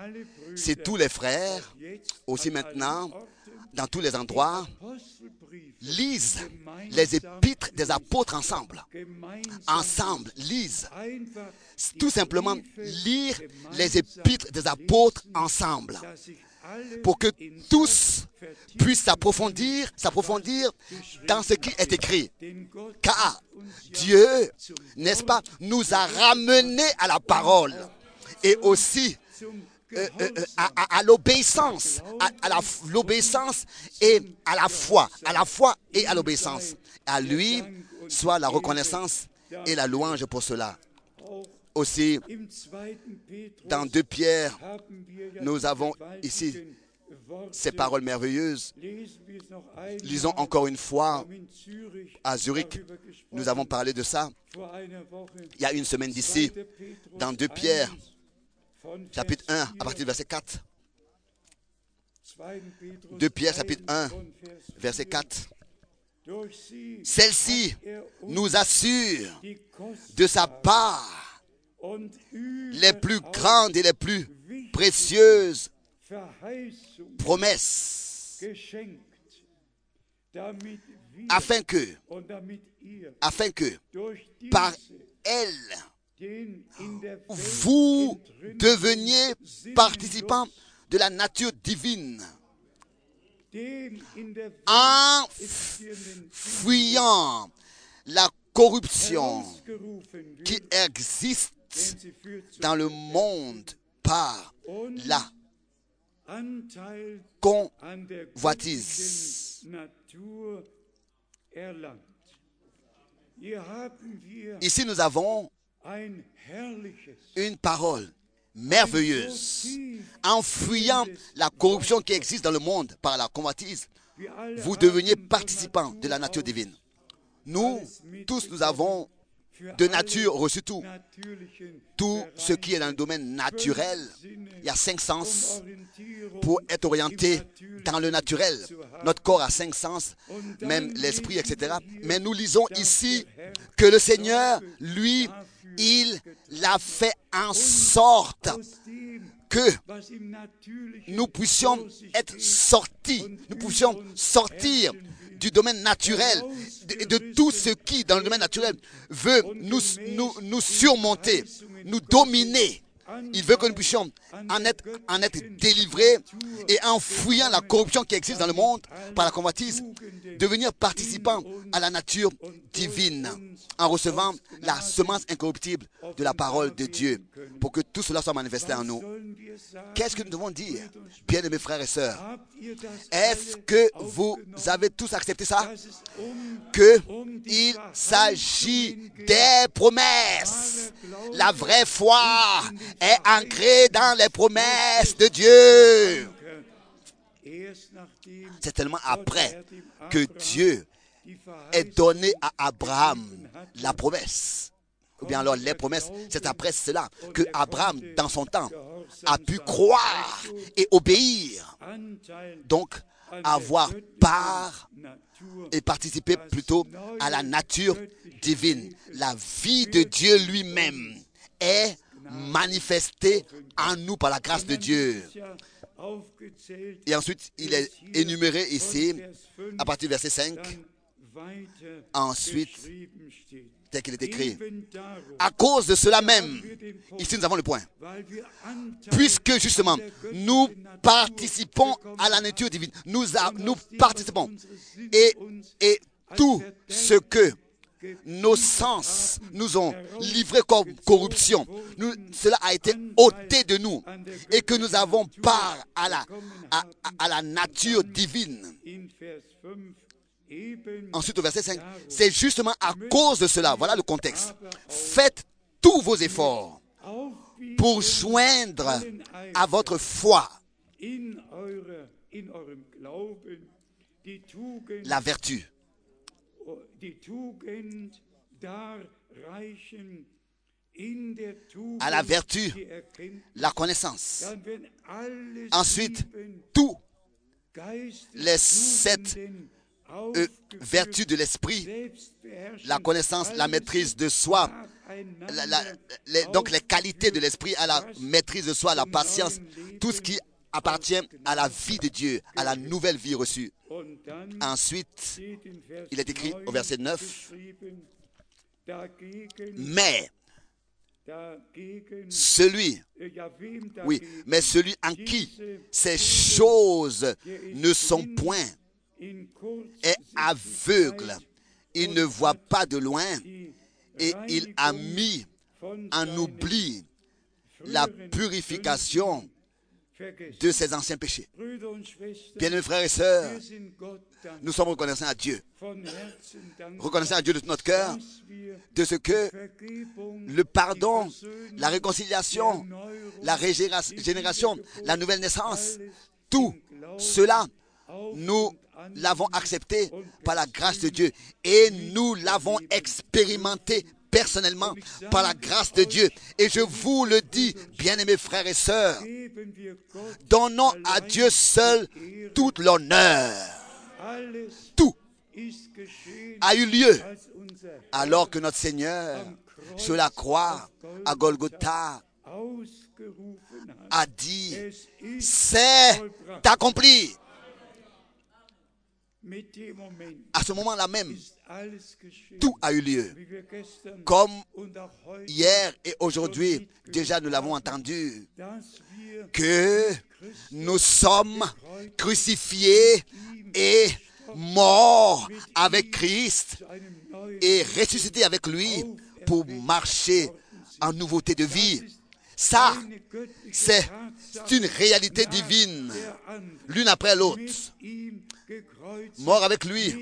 c'est tous les frères, aussi maintenant, dans tous les endroits, lisent les épîtres des apôtres ensemble. Ensemble, lisent. Tout simplement, lire les épîtres des apôtres ensemble. Pour que tous puissent s'approfondir dans ce qui est écrit. Car Dieu, n'est-ce pas, nous a ramenés à la parole et aussi à l'obéissance, à l'obéissance et à la foi et à l'obéissance. À lui soit la reconnaissance et la louange pour cela. Aussi, dans 2 Pierre, nous avons ici ces paroles merveilleuses. Lisons encore une fois à Zurich. Nous avons parlé de ça il y a une semaine d'ici, dans 2 Pierre, chapitre 1, à partir du verset 4. 2 Pierre, chapitre 1, verset 4. Celle-ci nous assure de sa part les plus grandes et les plus précieuses promesses, afin que par elles, vous deveniez participants de la nature divine, en fuyant la corruption qui existe dans le monde par la convoitise. Ici, nous avons une parole merveilleuse. En fuyant la corruption qui existe dans le monde par la convoitise, vous deveniez participants de la nature divine. Nous, tous, nous avons de nature reçu tout. Tout ce qui est dans le domaine naturel, il y a 5 sens pour être orienté dans le naturel. Notre corps a 5 sens, même l'esprit, etc. Mais nous lisons ici que le Seigneur, lui, il l'a fait en sorte que nous puissions être sortis, nous puissions sortir du domaine naturel, de tout ce qui, dans le domaine naturel, veut nous surmonter, nous dominer. Il veut que nous puissions en être délivrés et en fuyant la corruption qui existe dans le monde par la convoitise, devenir participants à la nature divine en recevant la semence incorruptible de la parole de Dieu pour que tout cela soit manifesté en nous. Qu'est-ce que nous devons dire, bien-aimés frères et sœurs? Est-ce que vous avez tous accepté ça? Qu'il s'agit des promesses. La vraie foi est ancrée dans les promesses de Dieu. C'est tellement après que Dieu ait donné à Abraham la promesse. Ou bien alors les promesses, c'est après cela que Abraham, dans son temps, a pu croire et obéir. Donc, avoir part et participer plutôt à la nature divine. La vie de Dieu lui-même est manifestée en nous par la grâce de Dieu. Et ensuite, il est énuméré ici, à partir du verset 5, ensuite, tel qu'il est écrit. À cause de cela même, ici nous avons le point. Puisque justement, nous participons à la nature divine, nous participons. Et tout ce que nos sens nous ont livré comme corruption, cela a été ôté de nous et que nous avons part à la nature divine. Ensuite, au verset 5, c'est justement à cause de cela, voilà le contexte. Faites tous vos efforts pour joindre à votre foi la vertu, à la vertu, la connaissance. Ensuite, tous les 7 vertus de l'esprit, la connaissance, la maîtrise de soi, donc les qualités de l'esprit à la maîtrise de soi, la patience, tout ce qui appartient à la vie de Dieu, à la nouvelle vie reçue. Ensuite, il est écrit au verset 9, mais celui en qui ces choses ne sont point est aveugle, il ne voit pas de loin et il a mis en oubli la purification de ses anciens péchés. Bien-aimés frères et sœurs, nous sommes reconnaissants à Dieu. Reconnaissants à Dieu de tout notre cœur de ce que le pardon, la réconciliation, la régénération, la nouvelle naissance, tout cela, nous l'avons accepté par la grâce de Dieu et nous l'avons expérimenté personnellement par la grâce de Dieu. Et je vous le dis, bien-aimés frères et sœurs, donnons à Dieu seul tout l'honneur. Tout a eu lieu alors que notre Seigneur, sur la croix, à Golgotha, a dit, c'est accompli. À ce moment-là même, tout a eu lieu. Comme hier et aujourd'hui, déjà nous l'avons entendu, que nous sommes crucifiés et morts avec Christ et ressuscités avec lui pour marcher en nouveauté de vie. Ça, c'est une réalité divine, l'une après l'autre. Mort avec lui,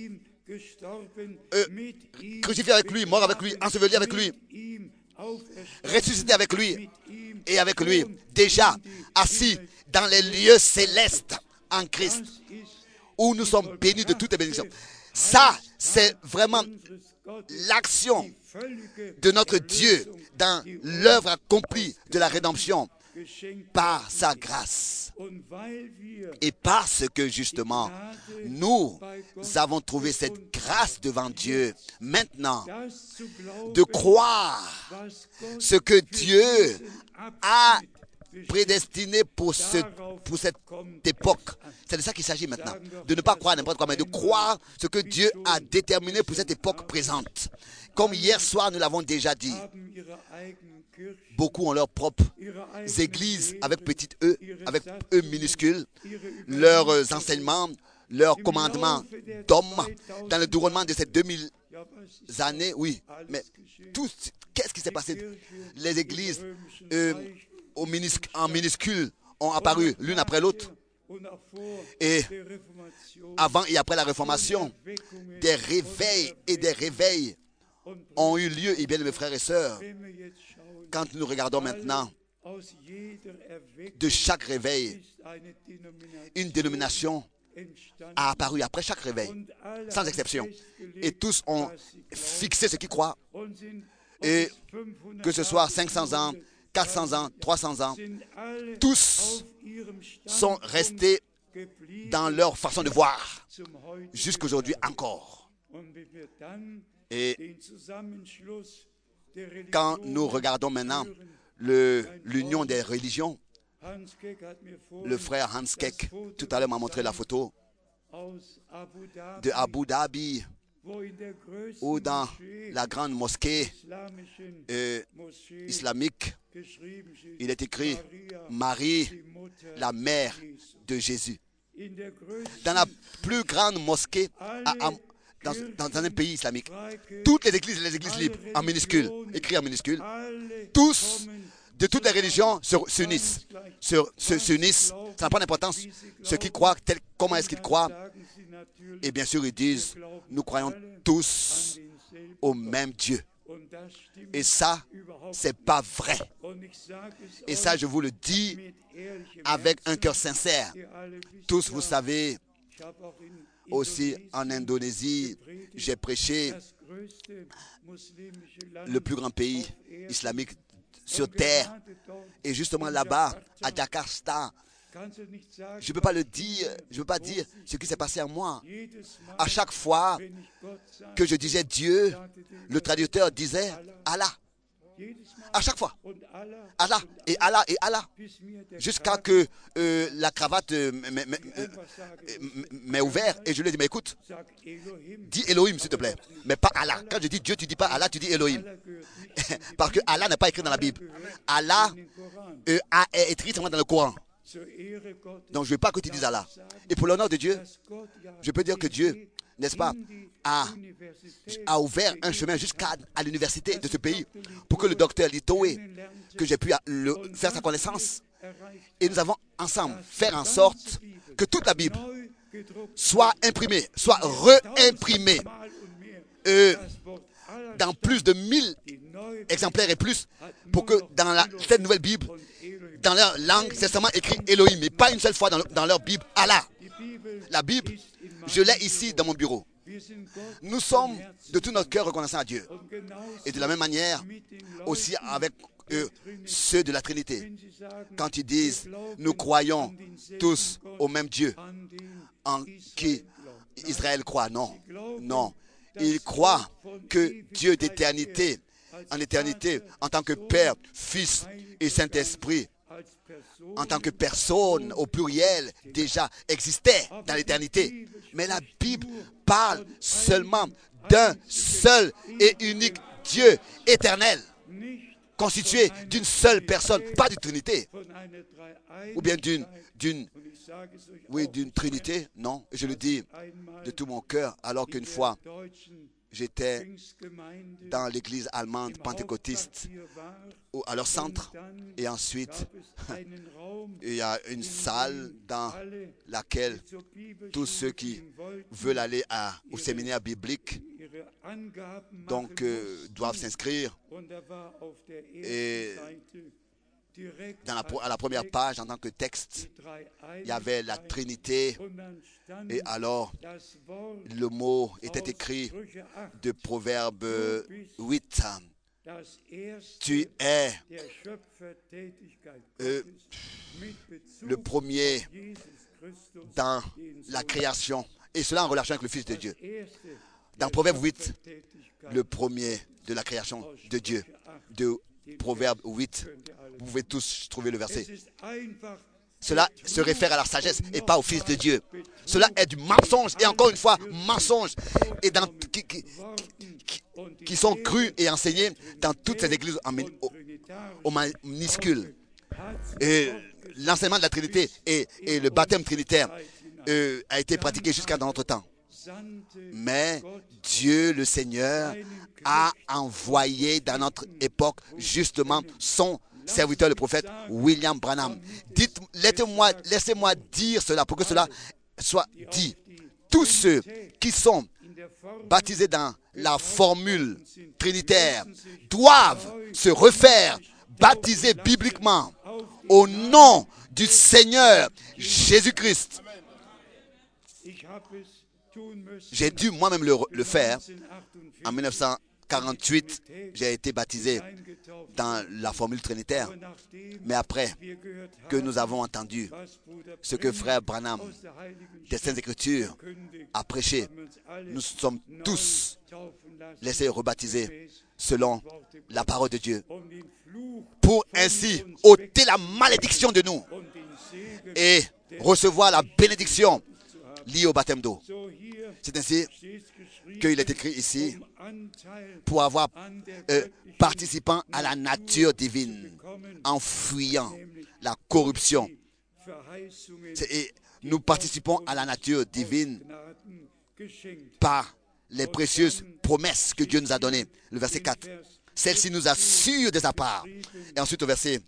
crucifié avec lui, mort avec lui, enseveli avec lui, ressuscité avec lui et avec lui, déjà assis dans les lieux célestes en Christ, où nous sommes bénis de toutes les bénédictions. Ça, c'est vraiment l'action de notre Dieu dans l'œuvre accomplie de la rédemption par sa grâce. Et parce que justement, nous avons trouvé cette grâce devant Dieu, maintenant, de croire ce que Dieu a prédestiné pour cette époque. C'est de ça qu'il s'agit maintenant. De ne pas croire n'importe quoi, mais de croire ce que Dieu a déterminé pour cette époque présente. Comme hier soir, nous l'avons déjà dit. Beaucoup ont leurs propres églises avec petit e, avec e minuscule, leurs enseignements, leurs commandements d'hommes dans le déroulement de ces 2000 années. Oui, mais tout, qu'est-ce qui s'est passé? Les églises en minuscule ont apparu l'une après l'autre. Et avant et après la Réformation, des réveils et des réveils ont eu lieu. Et bien, mes frères et sœurs, quand nous regardons maintenant, de chaque réveil, une dénomination a apparu après chaque réveil, sans exception. Et tous ont fixé ce qu'ils croient. Et que ce soit 500 ans, 400 ans, 300 ans, tous sont restés dans leur façon de voir, jusqu'aujourd'hui encore. Et quand nous regardons maintenant l'union des religions, le frère Hans Keck, tout à l'heure m'a montré la photo de Abu Dhabi, où dans la grande mosquée islamique, il est écrit Marie, la mère de Jésus. Dans la plus grande mosquée dans un pays islamique, toutes les églises libres, en minuscule, écrit en minuscule, tous, de toutes les religions, s'unissent. Ça n'a pas d'importance. Ceux qui croient, comment est-ce qu'ils croient? Et bien sûr, ils disent, nous croyons tous au même Dieu. Et ça, c'est pas vrai. Et ça, je vous le dis avec un cœur sincère. Tous, vous savez, aussi en Indonésie, j'ai prêché le plus grand pays islamique sur terre. Et justement là-bas, à Jakarta, je ne peux pas le dire, je ne peux pas dire ce qui s'est passé en moi. À chaque fois que je disais Dieu, le traducteur disait Allah. À chaque fois. Allah et Allah et Allah. Jusqu'à que la cravate m'ait ouvert et je lui ai dit, mais écoute, dis Elohim s'il te plaît. Mais pas Allah. Quand je dis Dieu, tu dis pas Allah, tu dis Elohim. Parce que Allah n'est pas écrit dans la Bible. Allah est écrit seulement dans le Coran. Donc je ne veux pas que tu dises Allah. Et pour l'honneur de Dieu, je peux dire que Dieu, n'est-ce pas, a ouvert un chemin jusqu'à l'université de ce pays pour que le docteur Litoé, que j'ai pu faire sa connaissance, et nous avons ensemble faire en sorte que toute la Bible soit imprimée, soit réimprimée dans plus de 1000 exemplaires et plus, pour que dans cette nouvelle Bible, dans leur langue, c'est seulement écrit Elohim, mais pas une seule fois dans leur Bible, Allah. La Bible, je l'ai ici dans mon bureau. Nous sommes de tout notre cœur reconnaissants à Dieu. Et de la même manière, aussi avec ceux de la Trinité. Quand ils disent, nous croyons tous au même Dieu, en qui Israël croit. Non, non. Ils croient que Dieu d'éternité, en éternité, en tant que Père, Fils et Saint-Esprit, en tant que personne au pluriel, déjà existait dans l'éternité. Mais la Bible parle seulement d'un seul et unique Dieu éternel, constitué d'une seule personne, pas d'une trinité, ou bien d'une trinité, non, je le dis de tout mon cœur, alors qu'une fois, j'étais dans l'église allemande pentecôtiste, à leur centre, et ensuite, il y a une salle dans laquelle tous ceux qui veulent aller au séminaire biblique donc doivent s'inscrire. Et à la première page, en tant que texte, il y avait la Trinité. Et alors, le mot était écrit de Proverbe 8. Tu es le premier dans la création. Et cela en relation avec le Fils de Dieu. Dans Proverbe 8, le premier de la création de Dieu. De Proverbe 8. Vous pouvez tous trouver le verset. Cela se réfère à la sagesse et pas au Fils de Dieu. Cela est du mensonge et encore une fois, mensonge et qui sont crus et enseignés dans toutes ces églises au minuscule. Et l'enseignement de la Trinité et le baptême trinitaire a été pratiqué jusqu'à dans notre temps. Mais Dieu le Seigneur a envoyé dans notre époque justement son serviteur le prophète William Branham. Laissez-moi dire cela pour que cela soit dit. Tous ceux qui sont baptisés dans la formule trinitaire doivent se refaire baptiser bibliquement au nom du Seigneur Jésus-Christ. J'ai dû moi-même le faire. En 1948, j'ai été baptisé dans la formule trinitaire. Mais après que nous avons entendu ce que frère Branham des Saintes Écritures a prêché, nous sommes tous laissés rebaptiser selon la parole de Dieu, pour ainsi ôter la malédiction de nous et recevoir la bénédiction liée au baptême d'eau. C'est ainsi qu'il est écrit ici, pour avoir participant à la nature divine, en fuyant la corruption. Et nous participons à la nature divine par les précieuses promesses que Dieu nous a données. Le verset 4. Celle-ci nous assure de sa part. Et ensuite au verset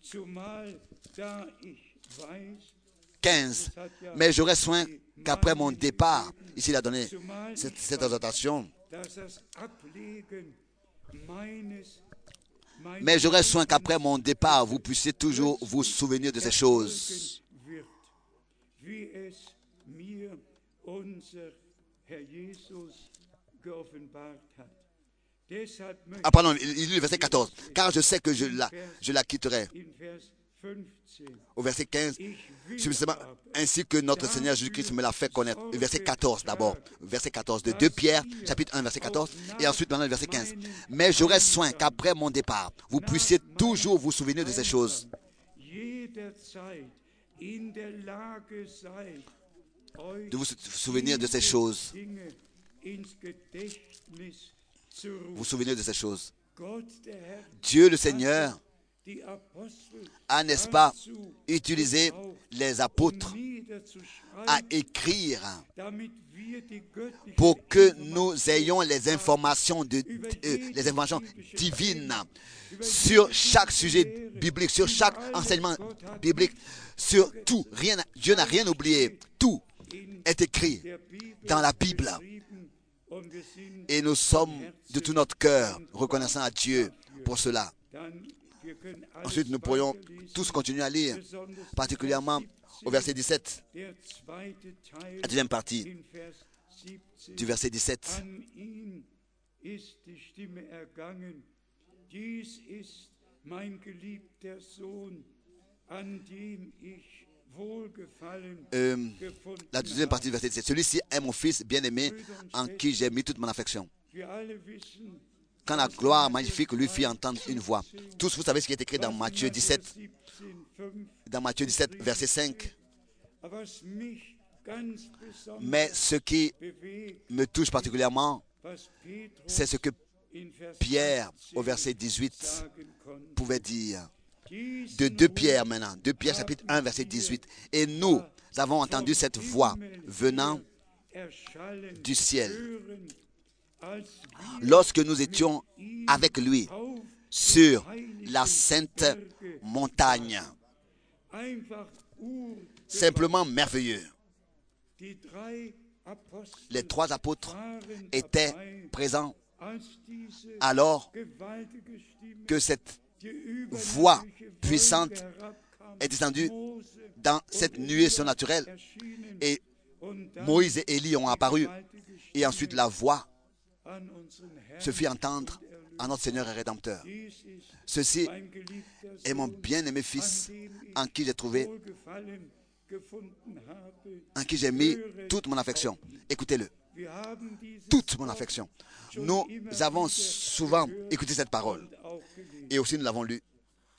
15. Mais j'aurai soin qu'après mon départ, ici il a donné cette exhortation. Mais j'aurai soin qu'après mon départ, vous puissiez toujours vous souvenir de ces choses. Ah pardon, il lit le verset 14. Car je sais que je la quitterai. au verset 15, subsistement, ainsi que notre Seigneur Jésus-Christ me l'a fait connaître. Verset 14 d'abord, verset 14 de 2 Pierre, chapitre 1, verset 14, et ensuite maintenant le verset 15. Mais j'aurai soin qu'après mon départ, vous puissiez toujours vous souvenir de ces choses. De vous souvenir de ces choses. Vous souvenez de ces choses. Dieu le Seigneur a, n'est-ce pas, utilisé les apôtres à écrire pour que nous ayons les informations divines sur chaque sujet biblique, sur chaque enseignement biblique, sur tout. Dieu n'a rien oublié. Tout est écrit dans la Bible. Et nous sommes de tout notre cœur reconnaissants à Dieu pour cela. Ensuite, nous pourrions tous continuer à lire, particulièrement au verset 17, la deuxième partie du verset 17. La deuxième partie du verset 17. Celui-ci est mon fils bien-aimé en qui j'ai mis toute mon affection. Quand la gloire magnifique lui fit entendre une voix. Tous, vous savez ce qui est écrit dans Matthieu 17. Dans Matthieu 17, verset 5. Mais ce qui me touche particulièrement, c'est ce que Pierre, au verset 18, pouvait dire. De 2 Pierre maintenant. 2 Pierre chapitre 1, verset 18. Et nous avons entendu cette voix venant du ciel. Lorsque nous étions avec lui sur la sainte montagne. Simplement merveilleux. Les 3 apôtres étaient présents alors que cette voix puissante est descendue dans cette nuée surnaturelle et Moïse et Élie ont apparu et ensuite la voix se fit entendre à notre Seigneur et Rédempteur. Ceci est mon bien-aimé fils en qui j'ai trouvé, en qui j'ai mis toute mon affection. Écoutez-le. Toute mon affection. Nous avons souvent écouté cette parole et aussi nous l'avons lu.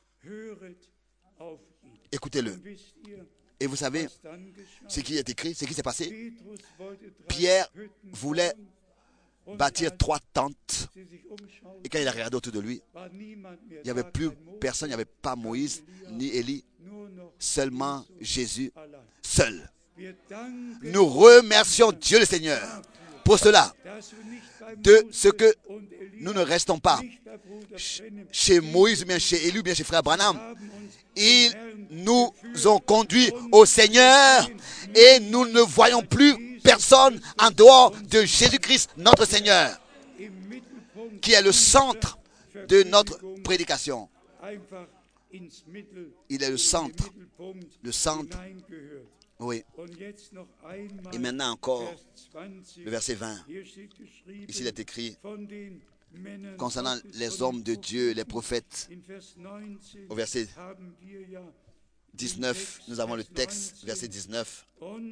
Écoutez-le. Et vous savez ce qui est écrit, ce qui s'est passé. Pierre voulait bâtir 3 tentes et quand il a regardé autour de lui, il n'y avait plus personne, il n'y avait pas Moïse ni Élie, seulement Jésus seul. Nous remercions Dieu le Seigneur pour cela, de ce que nous ne restons pas chez Moïse, bien chez Élie, bien chez frère Branham. Ils nous ont conduits au Seigneur et nous ne voyons plus personne en dehors de Jésus-Christ, notre Seigneur, qui est le centre de notre prédication. Il est le centre. Le centre. Oui. Et maintenant encore, le verset 20. Ici, il est écrit concernant les hommes de Dieu, les prophètes. Au verset 19, nous avons le texte, verset 19.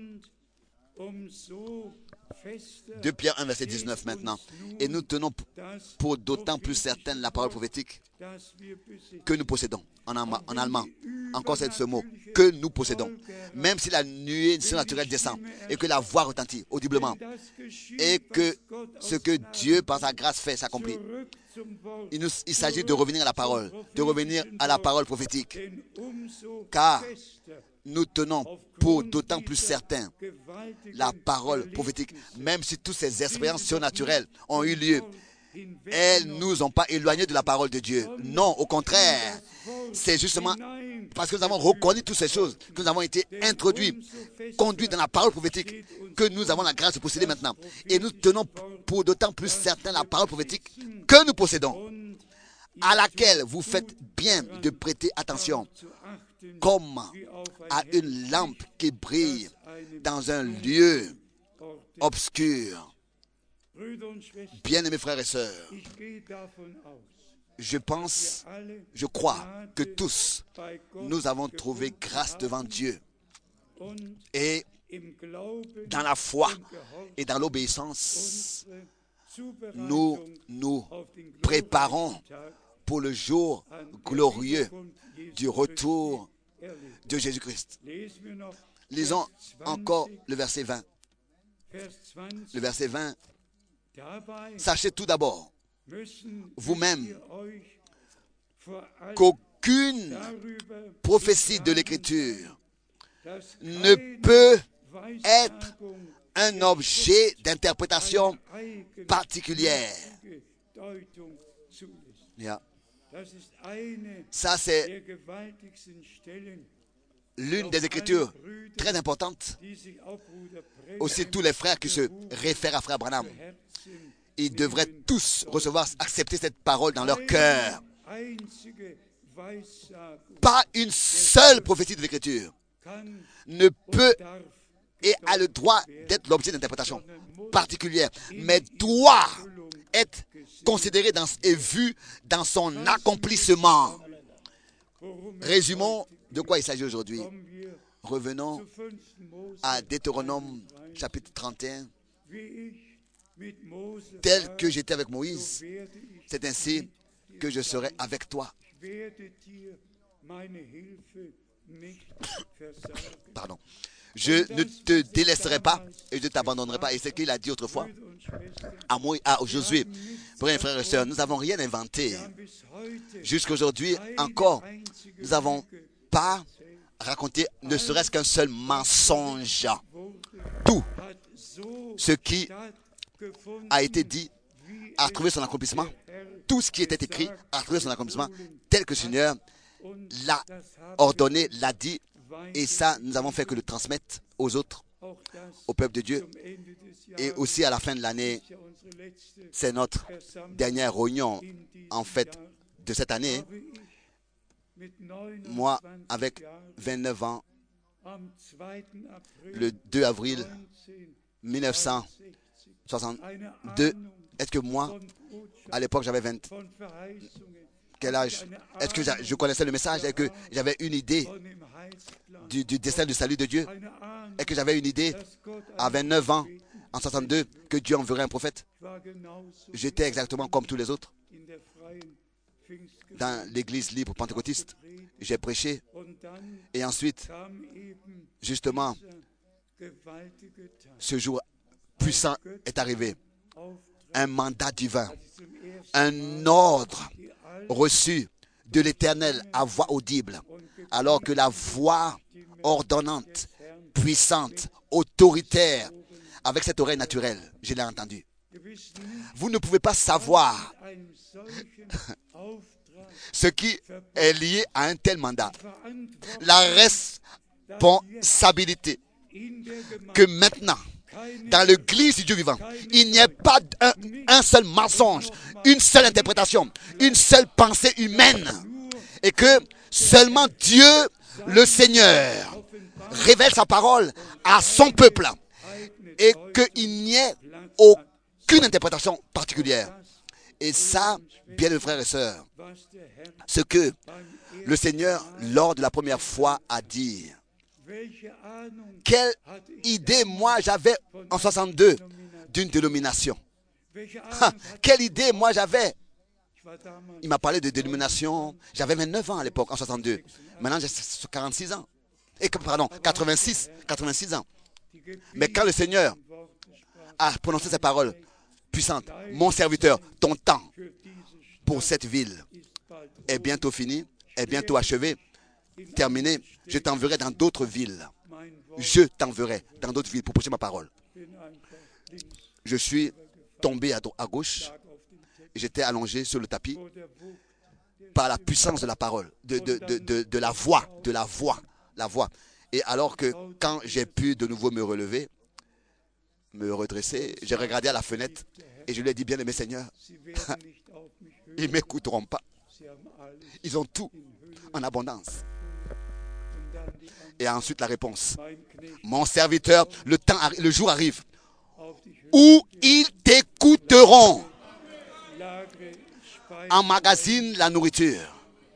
2 Pierre 1, verset 19 maintenant. Et nous tenons pour d'autant plus certaine la parole prophétique que nous possédons. En allemand, encore c'est ce mot, que nous possédons. Même si la nuée surnaturelle descend et que la voix retentit audiblement et que ce que Dieu par sa grâce fait s'accomplit. Il s'agit de revenir à la parole, de revenir à la parole prophétique. Car nous tenons pour d'autant plus certain la parole prophétique, même si toutes ces expériences surnaturelles ont eu lieu. Elles ne nous ont pas éloignés de la parole de Dieu. Non, au contraire. C'est justement parce que nous avons reconnu toutes ces choses, que nous avons été introduits, conduits dans la parole prophétique, que nous avons la grâce de posséder maintenant. Et nous tenons pour d'autant plus certain la parole prophétique que nous possédons, à laquelle vous faites bien de prêter attention, comme à une lampe qui brille dans un lieu obscur. Bien-aimés frères et sœurs, je crois que tous, nous avons trouvé grâce devant Dieu. Et dans la foi et dans l'obéissance, nous nous préparons pour le jour glorieux du retour de Jésus-Christ. Lisons encore le verset 20. Le verset 20. Sachez tout d'abord, vous-même, qu'aucune prophétie de l'Écriture ne peut être un objet d'interprétation particulière. Yeah. Ça, c'est l'une des Écritures très importantes. Aussi, tous les frères qui se réfèrent à Frère Branham, ils devraient tous recevoir, accepter cette parole dans leur cœur. Pas une seule prophétie de l'Écriture ne peut et a le droit d'être l'objet d'interprétation particulière, mais doit être considéré et vu dans son accomplissement. Résumons de quoi il s'agit aujourd'hui. Revenons à Deutéronome chapitre 31. Tel que j'étais avec Moïse, c'est ainsi que je serai avec toi. Pardon. Je ne te délaisserai pas et je ne t'abandonnerai pas. Et c'est ce qu'il a dit autrefoà à Josué. Frères et sœurs, nous n'avons rien inventé. Jusqu'à aujourd'hui, encore, nous n'avons pas raconté ne serait-ce qu'un seul mensonge. Tout ce qui a été dit a trouvé son accomplissement. Tout ce qui était écrit a trouvé son accomplissement tel que le Seigneur l'a ordonné, l'a dit. Et ça, nous avons fait que le transmettre aux autres, au peuple de Dieu. Et aussi à la fin de l'année, c'est notre dernière réunion, en fait, de cette année. Moi, avec 29 ans, le 2 avril 1962, est-ce que moi, à l'époque, j'avais 20... Quel âge? Est-ce que je connaissais le message? Est-ce que j'avais une idée du destin du salut de Dieu? Est-ce que j'avais une idée à 29 ans, en 62, que Dieu enverrait un prophète? J'étais exactement comme tous les autres. Dans l'église libre pentecôtiste, j'ai prêché. Et ensuite, justement, ce jour puissant est arrivé. Un mandat divin, un ordre reçu de l'Éternel à voix audible, alors que la voix ordonnante, puissante, autoritaire, avec cette oreille naturelle, je l'ai entendue. Vous ne pouvez pas savoir ce qui est lié à un tel mandat. La responsabilité que maintenant, dans l'église du Dieu vivant, il n'y a pas un seul mensonge, une seule interprétation, une seule pensée humaine. Et que seulement Dieu, le Seigneur, révèle sa parole à son peuple. Et qu'il n'y ait aucune interprétation particulière. Et ça, bien les frères et sœurs, ce que le Seigneur, lors de la première fois, a dit. Quelle idée moi j'avais en 62 d'une dénomination. Quelle idée moi j'avais. Il m'a parlé de dénomination. J'avais 29 ans à l'époque en 62. Maintenant j'ai 46 ans. Pardon, 86 ans. Mais quand le Seigneur a prononcé ces paroles puissantes, mon serviteur, ton temps pour cette ville est bientôt fini, est bientôt achevé. Terminé, je t'enverrai dans d'autres villes. Je t'enverrai dans d'autres villes pour prêcher ma parole. Je suis tombé à gauche. J'étais allongé sur le tapis par la puissance de la parole, de la voix, la voix. Et alors que quand j'ai pu de nouveau me relever, me redresser, j'ai regardé à la fenêtre et je lui ai dit, bien-aimé Seigneur, ils ne m'écouteront pas. Ils ont tout en abondance. Et ensuite la réponse. Mon serviteur, le jour arrive où ils t'écouteront. emmagasine la nourriture,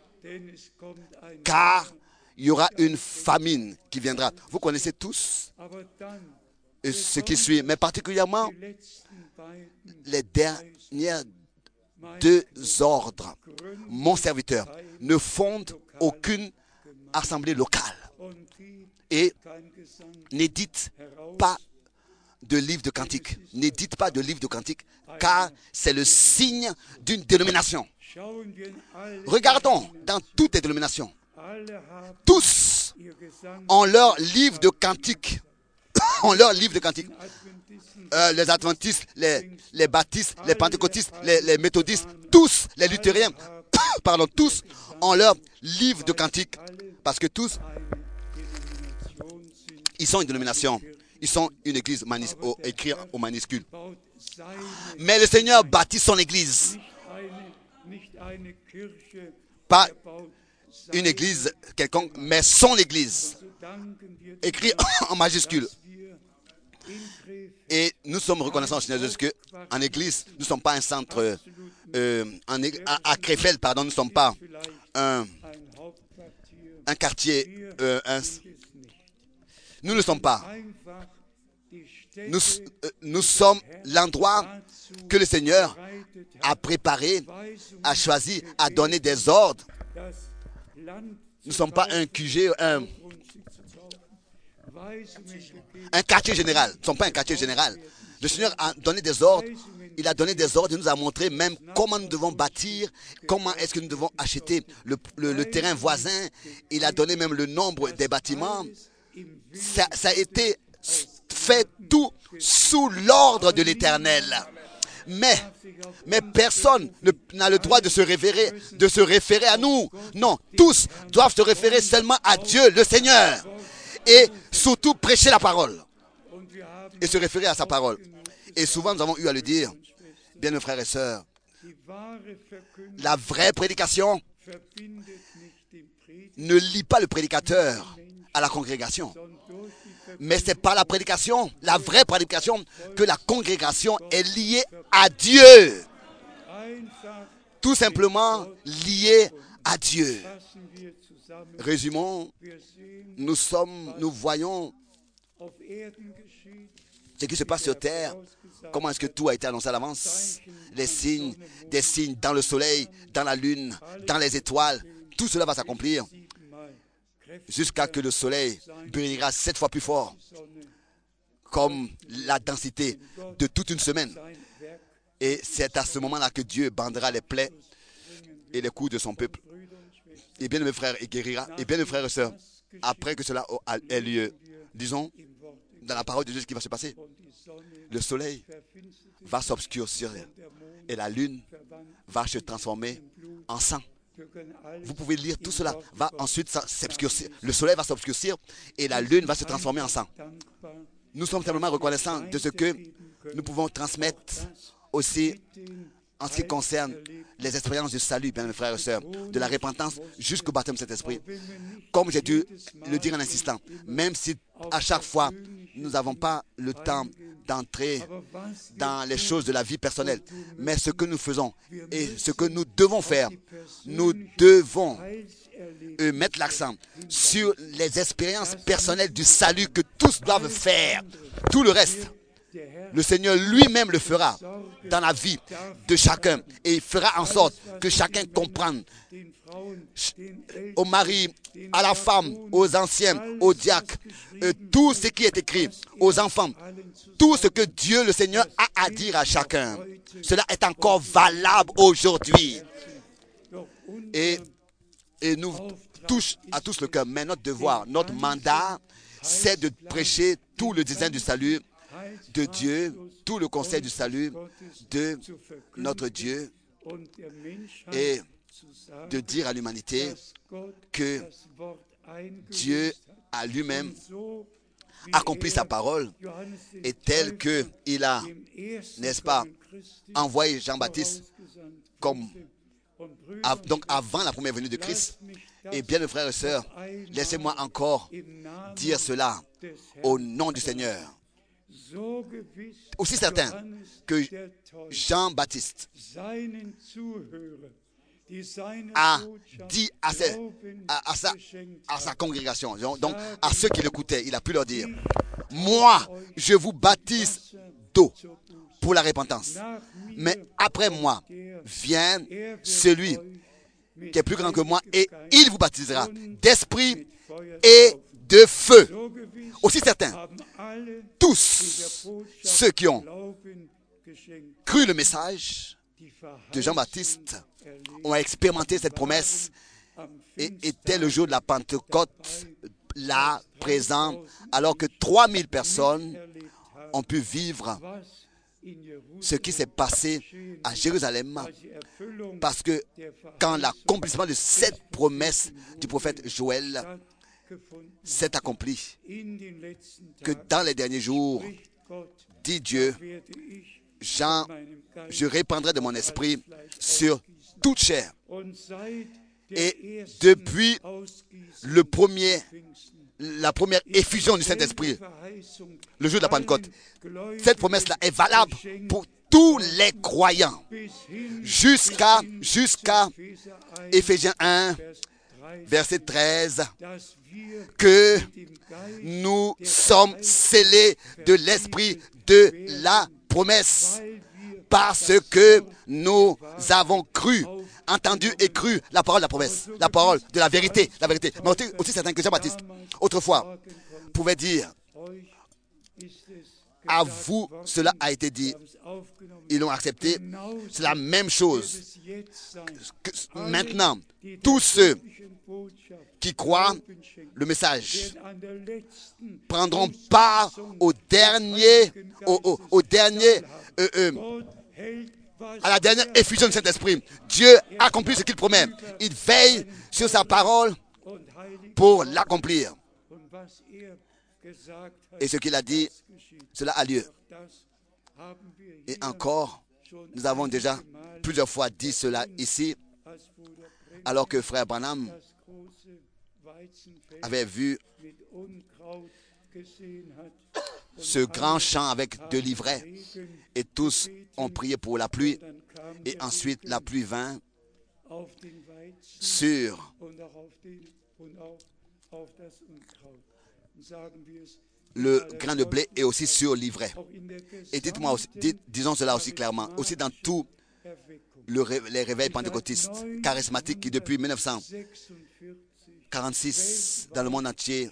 car il y aura une famine qui viendra. Vous connaissez tous ce qui suit, mais particulièrement les dernières deux ordres. Mon serviteur ne fonde aucune assemblée locale et n'édite pas de livre de cantiques. N'édite pas de livre de cantiques, car c'est le signe d'une dénomination. Regardons dans toutes les dénominations. Tous ont leur livre de cantiques. Ont leur livre de cantiques. Les adventistes, les baptistes, les pentecôtistes, les méthodistes, tous les luthériens, pardon, tous ont leur livre de cantiques. Parce que tous, ils sont une dénomination. Ils sont une église écrite au minuscule. Mais le Seigneur bâtit son église. Pas une église quelconque, mais son église. Écrit en majuscule. Et nous sommes reconnaissants au Seigneur de ce qu'en église, nous ne sommes pas un centre, à Krefeld, pardon, nous ne sommes pas un quartier, nous ne le sommes pas. Nous sommes l'endroit que le Seigneur a préparé, a choisi, a donné des ordres. Nous ne sommes pas un QG, un quartier général. Nous ne sommes pas un quartier général. Le Seigneur a donné des ordres. Il a donné des ordres et nous a montré même comment nous devons bâtir, comment est-ce que nous devons acheter le terrain voisin. Il a donné même le nombre des bâtiments. Ça a été fait tout sous l'ordre de l'Éternel. Mais personne n'a le droit de se référer à nous. Non, tous doivent se référer seulement à Dieu, le Seigneur. Et surtout prêcher la parole. Et se référer à sa parole. Et souvent nous avons eu à le dire, bien mes frères et sœurs, la vraie prédication ne lie pas le prédicateur à la congrégation. Mais c'est par la prédication, la vraie prédication, que la congrégation est liée à Dieu. Tout simplement liée à Dieu. Résumons, nous voyons ce qui se passe sur terre. Comment est-ce que tout a été annoncé à l'avance? Les signes, des signes dans le soleil, dans la lune, dans les étoiles. Tout cela va s'accomplir jusqu'à que le soleil brillera 7 fois plus fort, comme la densité de toute une semaine. Et c'est à ce moment-là que Dieu bandera les plaies et les coups de son peuple. Et bien mes frères, et guérira. Et bien mes frères et sœurs, après que cela ait lieu, disons, dans la parole de Dieu, ce qui va se passer, le soleil va s'obscurcir et la lune va se transformer en sang. Vous pouvez lire tout cela, va ensuite s'obscurcir. Le soleil va s'obscurcir et la lune va se transformer en sang. Nous sommes tellement reconnaissants de ce que nous pouvons transmettre aussi en ce qui concerne les expériences du salut, bien mes frères et sœurs, de la repentance jusqu'au baptême de cet esprit. Comme j'ai dû le dire en insistant, même si à chaque fois nous n'avons pas le temps d'entrer dans les choses de la vie personnelle, mais ce que nous faisons et ce que nous devons faire, nous devons mettre l'accent sur les expériences personnelles du salut que tous doivent faire. Tout le reste, le Seigneur lui-même le fera dans la vie de chacun et il fera en sorte que chacun comprenne, au mari, à la femme, aux anciens, aux diacres, tout ce qui est écrit, aux enfants, tout ce que Dieu le Seigneur a à dire à chacun. Cela est encore valable aujourd'hui et nous touche à tous le cœur. Mais notre devoir, notre mandat, c'est de prêcher tout le design du salut de Dieu, tout le conseil du salut de notre Dieu et de dire à l'humanité que Dieu a lui-même accompli sa parole et tel qu'il a, n'est-ce pas, envoyé Jean-Baptiste comme donc avant la première venue de Christ. Et bien mes frères et sœurs, laissez-moi encore dire cela au nom du Seigneur. aussi certain que Jean-Baptiste a dit à sa congrégation, donc à ceux qui l'écoutaient, il a pu leur dire, moi, je vous baptise d'eau pour la repentance. Mais après moi vient celui qui est plus grand que moi et il vous baptisera d'esprit et de feu. Aussi certain, tous ceux qui ont cru le message de Jean-Baptiste ont expérimenté cette promesse et était le jour de la Pentecôte, là, présent, alors que 3000 personnes ont pu vivre ce qui s'est passé à Jérusalem, parce que quand l'accomplissement de cette promesse du prophète Joël s'est accompli, que dans les derniers jours, dit Dieu, je répandrai de mon esprit sur toute chair. Et depuis la première effusion du Saint-Esprit, le jour de la Pentecôte, cette promesse-là est valable pour tous les croyants jusqu'à Éphésiens 1, verset 13, que nous sommes scellés de l'esprit de la promesse parce que nous avons cru, entendu et cru la parole de la promesse, la parole de la vérité, Mais aussi certain que Jean-Baptiste, autrefois, pouvait dire, à vous, cela a été dit. Ils l'ont accepté. C'est la même chose. Maintenant, tous ceux qui croient le message prendront part à la dernière effusion de Saint-Esprit. Dieu accomplit ce qu'il promet. Il veille sur sa parole pour l'accomplir. Et ce qu'il a dit, cela a lieu. Et encore, nous avons déjà plusieurs fois dit cela ici, alors que frère Branham avait vu ce grand champ avec de l'ivraie, et tous ont prié pour la pluie, et ensuite la pluie vint sur le grain de blé et aussi sur l'ivraie. Et dites-moi aussi, disons cela aussi clairement, aussi dans tous les réveils pentecôtistes charismatiques qui depuis 1946 dans le monde entier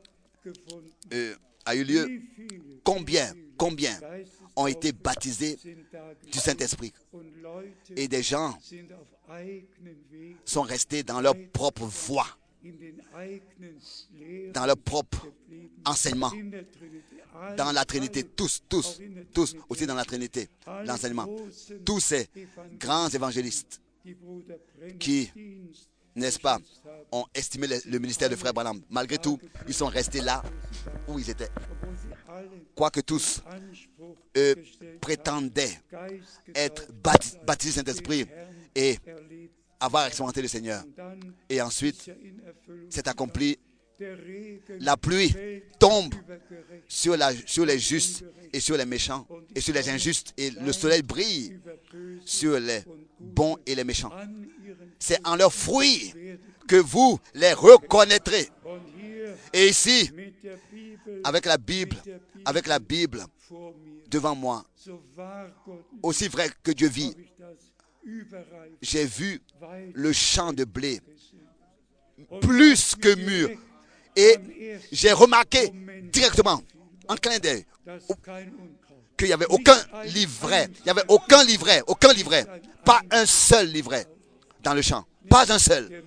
a eu lieu, combien ont été baptisés du Saint-Esprit, et des gens sont restés dans leur propre voie, dans leur propre enseignement, dans la Trinité, tous, aussi dans la Trinité, l'enseignement. Tous ces grands évangélistes qui, n'est-ce pas, ont estimé le ministère de frère Branham. Malgré tout, ils sont restés là où ils étaient. Quoique tous prétendaient être baptisés du Saint-Esprit et avoir expérimenté le Seigneur. Et ensuite, c'est accompli. La pluie tombe sur les justes et sur les méchants et sur les injustes, et le soleil brille sur les bons et les méchants. C'est en leurs fruits que vous les reconnaîtrez. Et ici, avec la Bible devant moi, aussi vrai que Dieu vit, j'ai vu le champ de blé plus que mûr. Et j'ai remarqué directement, en clin d'œil, qu'il n'y avait aucun livret. Il n'y avait aucun livret. Pas un seul livret dans le champ. Pas un seul.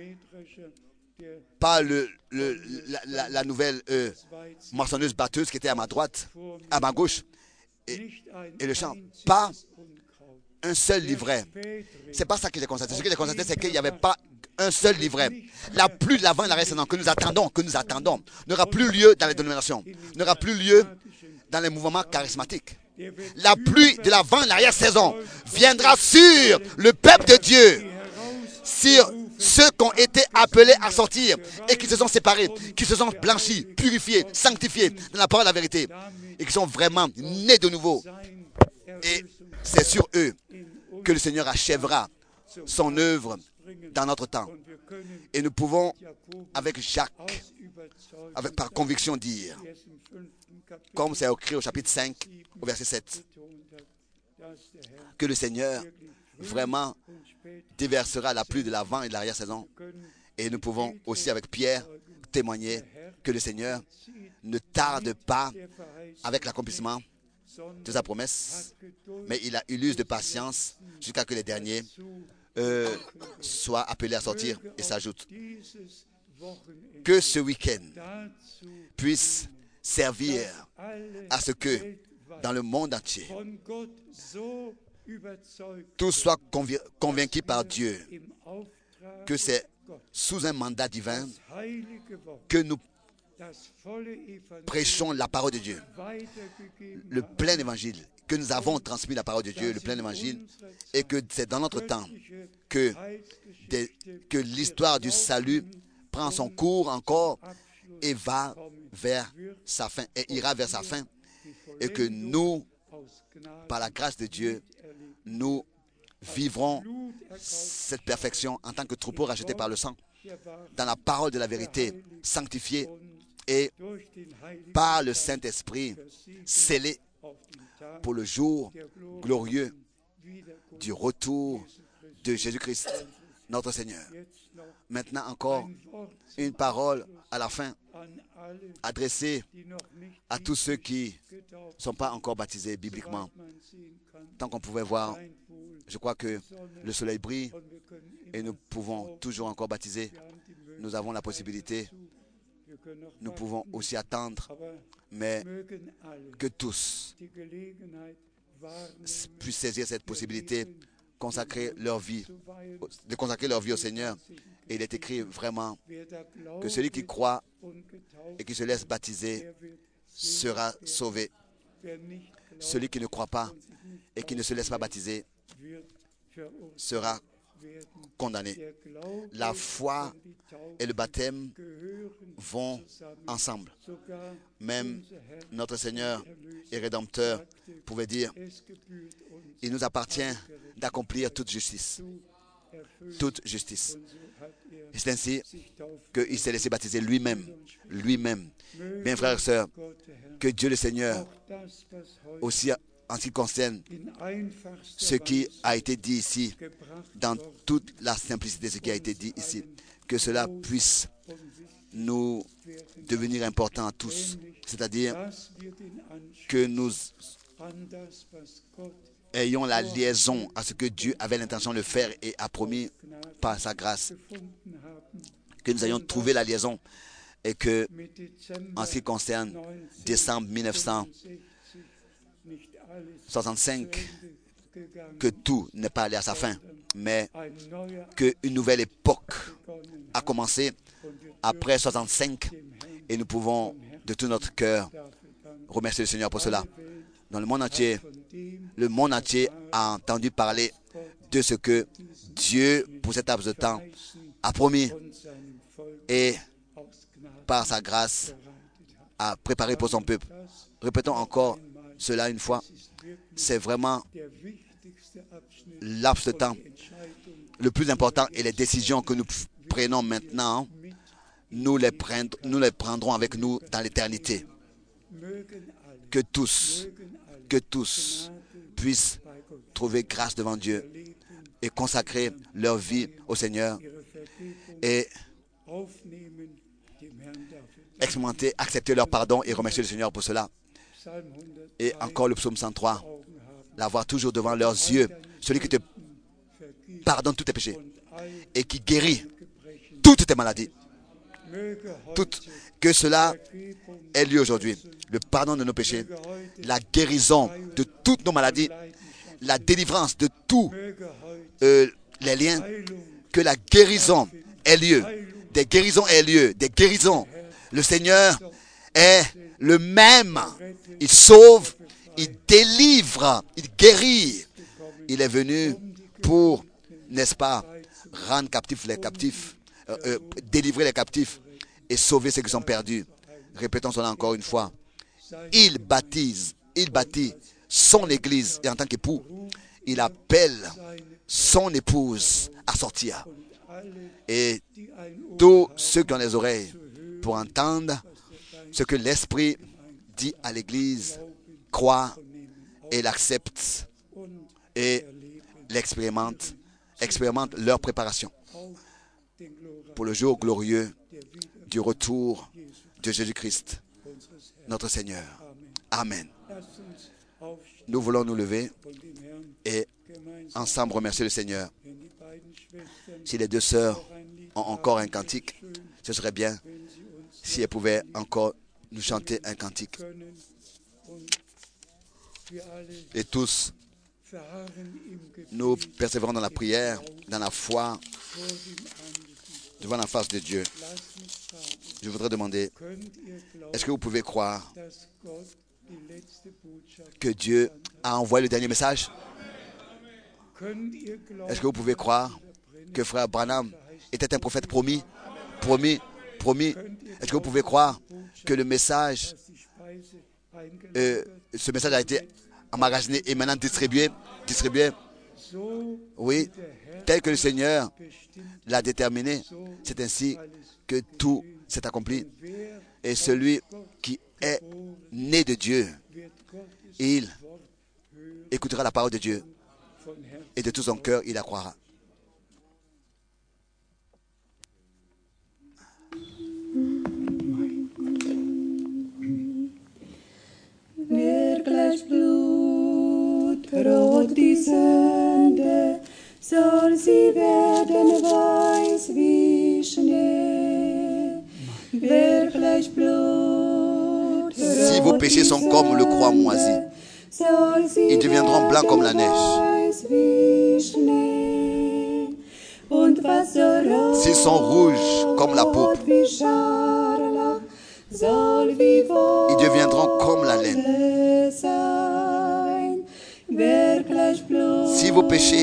Pas la nouvelle moissonneuse batteuse qui était à ma droite, à ma gauche, et le champ. Pas un seul livret. C'est pas ça que j'ai constaté. Ce que j'ai constaté, c'est qu'il n'y avait pas un seul livret. La pluie de l'avant et l'arrière-saison que nous attendons, n'aura plus lieu dans les dénominations, n'aura plus lieu dans les mouvements charismatiques. La pluie de l'avant et l'arrière-saison viendra sur le peuple de Dieu, sur ceux qui ont été appelés à sortir et qui se sont séparés, qui se sont blanchis, purifiés, sanctifiés dans la parole de la vérité. et qui sont vraiment nés de nouveau. Et c'est sur eux que le Seigneur achèvera son œuvre dans notre temps. Et nous pouvons, avec Jacques, par conviction dire, comme c'est écrit au chapitre 5, au verset 7, que le Seigneur vraiment déversera la pluie de l'avant et de l'arrière-saison. Et nous pouvons aussi, avec Pierre, témoigner que le Seigneur ne tarde pas avec l'accomplissement de sa promesse, mais il use de patience jusqu'à que les derniers soient appelés à sortir et s'ajoutent. Que ce week-end puisse servir à ce que dans le monde entier, tous soient convaincus par Dieu que c'est sous un mandat divin que nous prêchons la parole de Dieu, le plein évangile, que nous avons transmis la parole de Dieu, le plein évangile, et que c'est dans notre temps que l'histoire du salut prend son cours encore et va vers sa fin, et ira vers sa fin, et que nous, par la grâce de Dieu, nous vivrons cette perfection en tant que troupeau racheté par le sang, dans la parole de la vérité, sanctifié et par le Saint-Esprit, scellé pour le jour glorieux du retour de Jésus-Christ, notre Seigneur. Maintenant encore, une parole à la fin, adressée à tous ceux qui ne sont pas encore baptisés bibliquement. Tant qu'on pouvait voir, je crois que le soleil brille et nous pouvons toujours encore baptiser. Nous avons la possibilité. Nous pouvons aussi attendre, mais que tous puissent saisir cette possibilité, de consacrer leur vie au Seigneur. Et il est écrit vraiment que celui qui croit et qui se laisse baptiser sera sauvé. Celui qui ne croit pas et qui ne se laisse pas baptiser sera condamné. La foi et le baptême vont ensemble. Même notre Seigneur et Rédempteur pouvait dire, il nous appartient d'accomplir toute justice. Toute justice. Et c'est ainsi qu'il s'est laissé baptiser lui-même. Bien, frères et sœurs, que Dieu le Seigneur, aussi en ce qui concerne ce qui a été dit ici, dans toute la simplicité de ce qui a été dit ici, que cela puisse nous devenir important à tous. C'est-à-dire que nous ayons la liaison à ce que Dieu avait l'intention de faire et a promis par sa grâce. Que nous ayons trouvé la liaison et que, en ce qui concerne décembre 1965, que tout n'est pas allé à sa fin, mais qu'une nouvelle époque a commencé après 65 et nous pouvons de tout notre cœur remercier le Seigneur pour cela. Dans le monde entier a entendu parler de ce que Dieu, pour cette laps de temps, a promis et par sa grâce a préparé pour son peuple. Répétons encore cela une fois. C'est vraiment laps de temps le plus important et les décisions que nous prenons maintenant, nous les prendrons avec nous dans l'éternité. Que tous puissent trouver grâce devant Dieu et consacrer leur vie au Seigneur et expérimenter, accepter leur pardon et remercier le Seigneur pour cela. Et encore le psaume 103, l'avoir toujours devant leurs yeux, celui qui te pardonne tous tes péchés et qui guérit toutes tes maladies. Que cela ait lieu aujourd'hui. Le pardon de nos péchés, la guérison de toutes nos maladies, la délivrance de tous les liens, que la guérison ait lieu. Des guérisons aient lieu, des guérisons. Le Seigneur est le même. Il sauve, il délivre, il guérit. Il est venu pour, n'est-ce pas, rendre captifs les captifs, délivrer les captifs et sauver ceux qui sont perdus. Répétons cela encore une fois. il bâtit son église et en tant qu'époux, il appelle son épouse à sortir. Et tous ceux qui ont les oreilles pour entendre ce que l'Esprit dit à l'église, croient et l'acceptent et l'expérimentent, expérimentent leur préparation pour le jour glorieux du retour de Jésus-Christ, notre Seigneur. Amen. Nous voulons nous lever et ensemble remercier le Seigneur. Si les deux sœurs ont encore un cantique, ce serait bien si elles pouvaient encore nous chanter un cantique. Et tous, nous persévérons dans la prière, dans la foi, devant la face de Dieu. Je voudrais demander, est-ce que vous pouvez croire que Dieu a envoyé le dernier message? Est-ce que vous pouvez croire que frère Branham était un prophète promis? Est-ce que vous pouvez croire que le message, ce message a été emmagasiné et maintenant distribué? Oui, tel que le Seigneur l'a déterminé, c'est ainsi que tout s'est accompli. Et celui qui est né de Dieu, il écoutera la parole de Dieu et de tout son cœur, il la croira. Wirklich blutrot die Sünde, soll sie werden weiß wie Schnee. Wirklich blutrot si vos péchés sont comme le croix moisi, ils deviendront blancs comme la neige. S'ils sont rouges comme la pourpre, ils deviendront comme la laine. Si vos péchés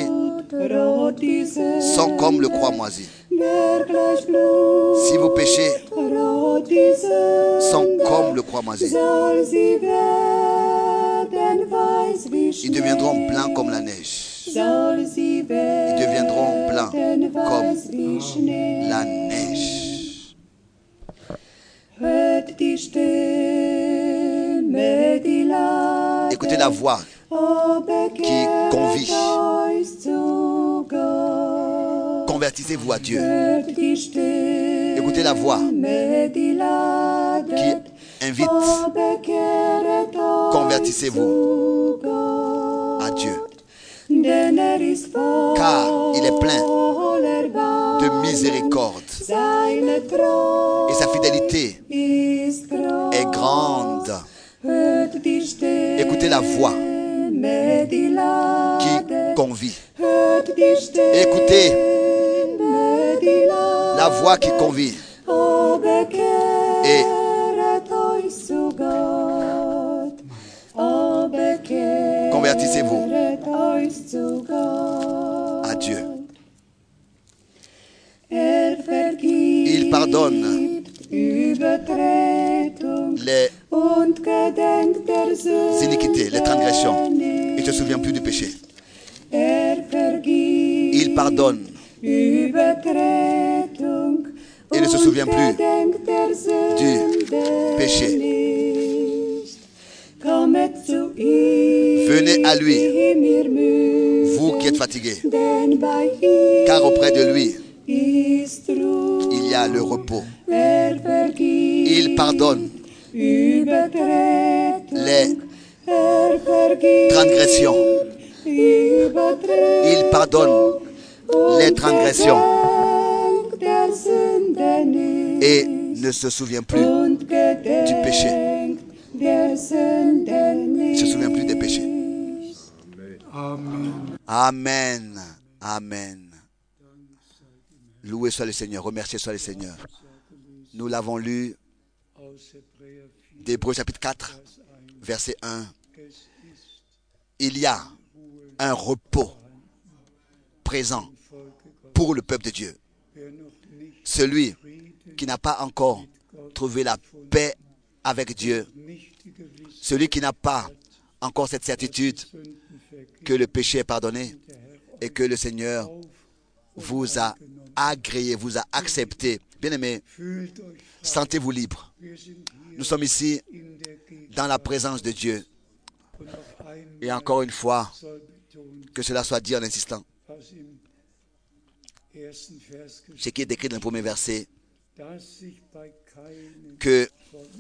sont comme le croix moisi, si vos péchés sont comme le croix moisi, ils deviendront blancs comme la neige. Ils deviendront blancs comme la neige. Écoutez la voix qui convie. Convertissez-vous à Dieu. Écoutez la voix qui invite. Convertissez-vous à Dieu. Car il est plein de miséricorde et sa fidélité est grande. Écoutez la voix qui convie. Écoutez la voix qui convie. Et convertissez-vous à Dieu. Il pardonne les iniquités, les transgressions. Il ne se souvient plus du péché. Il pardonne et ne se souvient plus du péché. Venez à lui, vous qui êtes fatigués, car auprès de lui, il y a le repos. Il pardonne les transgressions. Il pardonne les transgressions et ne se souvient plus du péché. Ne se souvient plus des péchés. Amen. Amen. Loué soit le Seigneur, remercié soit le Seigneur. Nous l'avons lu d'Hébreux chapitre 4, verset 1. Il y a un repos présent pour le peuple de Dieu. Celui qui n'a pas encore trouvé la paix avec Dieu celui qui n'a pas encore cette certitude que le péché est pardonné et que le Seigneur vous a agréé, vous a accepté. Bien-aimés, sentez-vous libre. Nous sommes ici dans la présence de Dieu. Et encore une fois, que cela soit dit en insistant. Ce qui est écrit dans le premier verset, que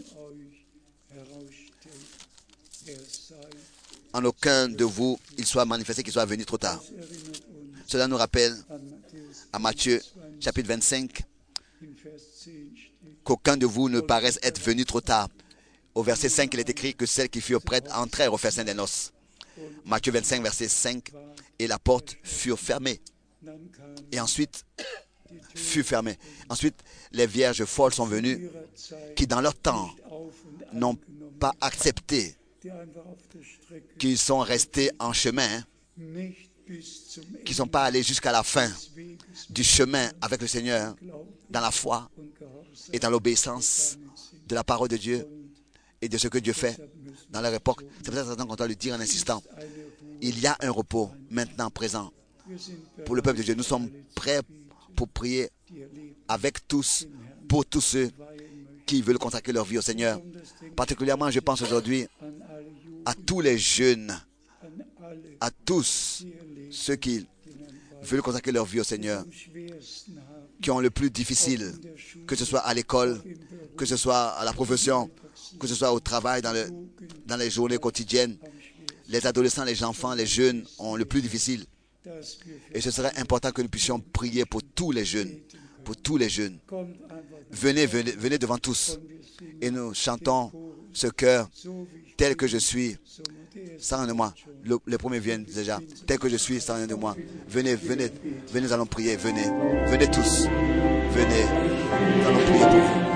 en aucun de vous il soit manifesté qu'il soit venu trop tard. Cela nous rappelle à Matthieu chapitre 25 qu'aucun de vous ne paraisse être venu trop tard. Au verset 5, il est écrit que celles qui furent prêtes entrèrent au festin des noces. Matthieu 25, verset 5, et la porte fut fermée. Et ensuite, fut fermée. Ensuite, les vierges folles sont venues qui, dans leur temps, n'ont pas accepté, qui sont restées en chemin, qui ne sont pas allées jusqu'à la fin du chemin avec le Seigneur, dans la foi et dans l'obéissance de la parole de Dieu et de ce que Dieu fait dans leur époque. C'est peut-être qu'on doit le dire en insistant. Il y a un repos maintenant présent pour le peuple de Dieu. Nous sommes prêts pour prier avec tous, pour tous ceux qui veulent consacrer leur vie au Seigneur. Particulièrement, je pense aujourd'hui à tous les jeunes, à tous ceux qui veulent consacrer leur vie au Seigneur, qui ont le plus difficile, que ce soit à l'école, que ce soit à la profession, que ce soit au travail, dans les journées quotidiennes. Les adolescents, les enfants, les jeunes ont le plus difficile. Et ce serait important que nous puissions prier pour tous les jeunes, pour tous les jeunes. Venez devant tous. Et nous chantons ce chœur, tel que je suis, sans rien de moi. Les premiers viennent déjà, tel que je suis, sans rien de moi. Venez, nous allons prier, venez tous. Venez, nous allons prier pour vous.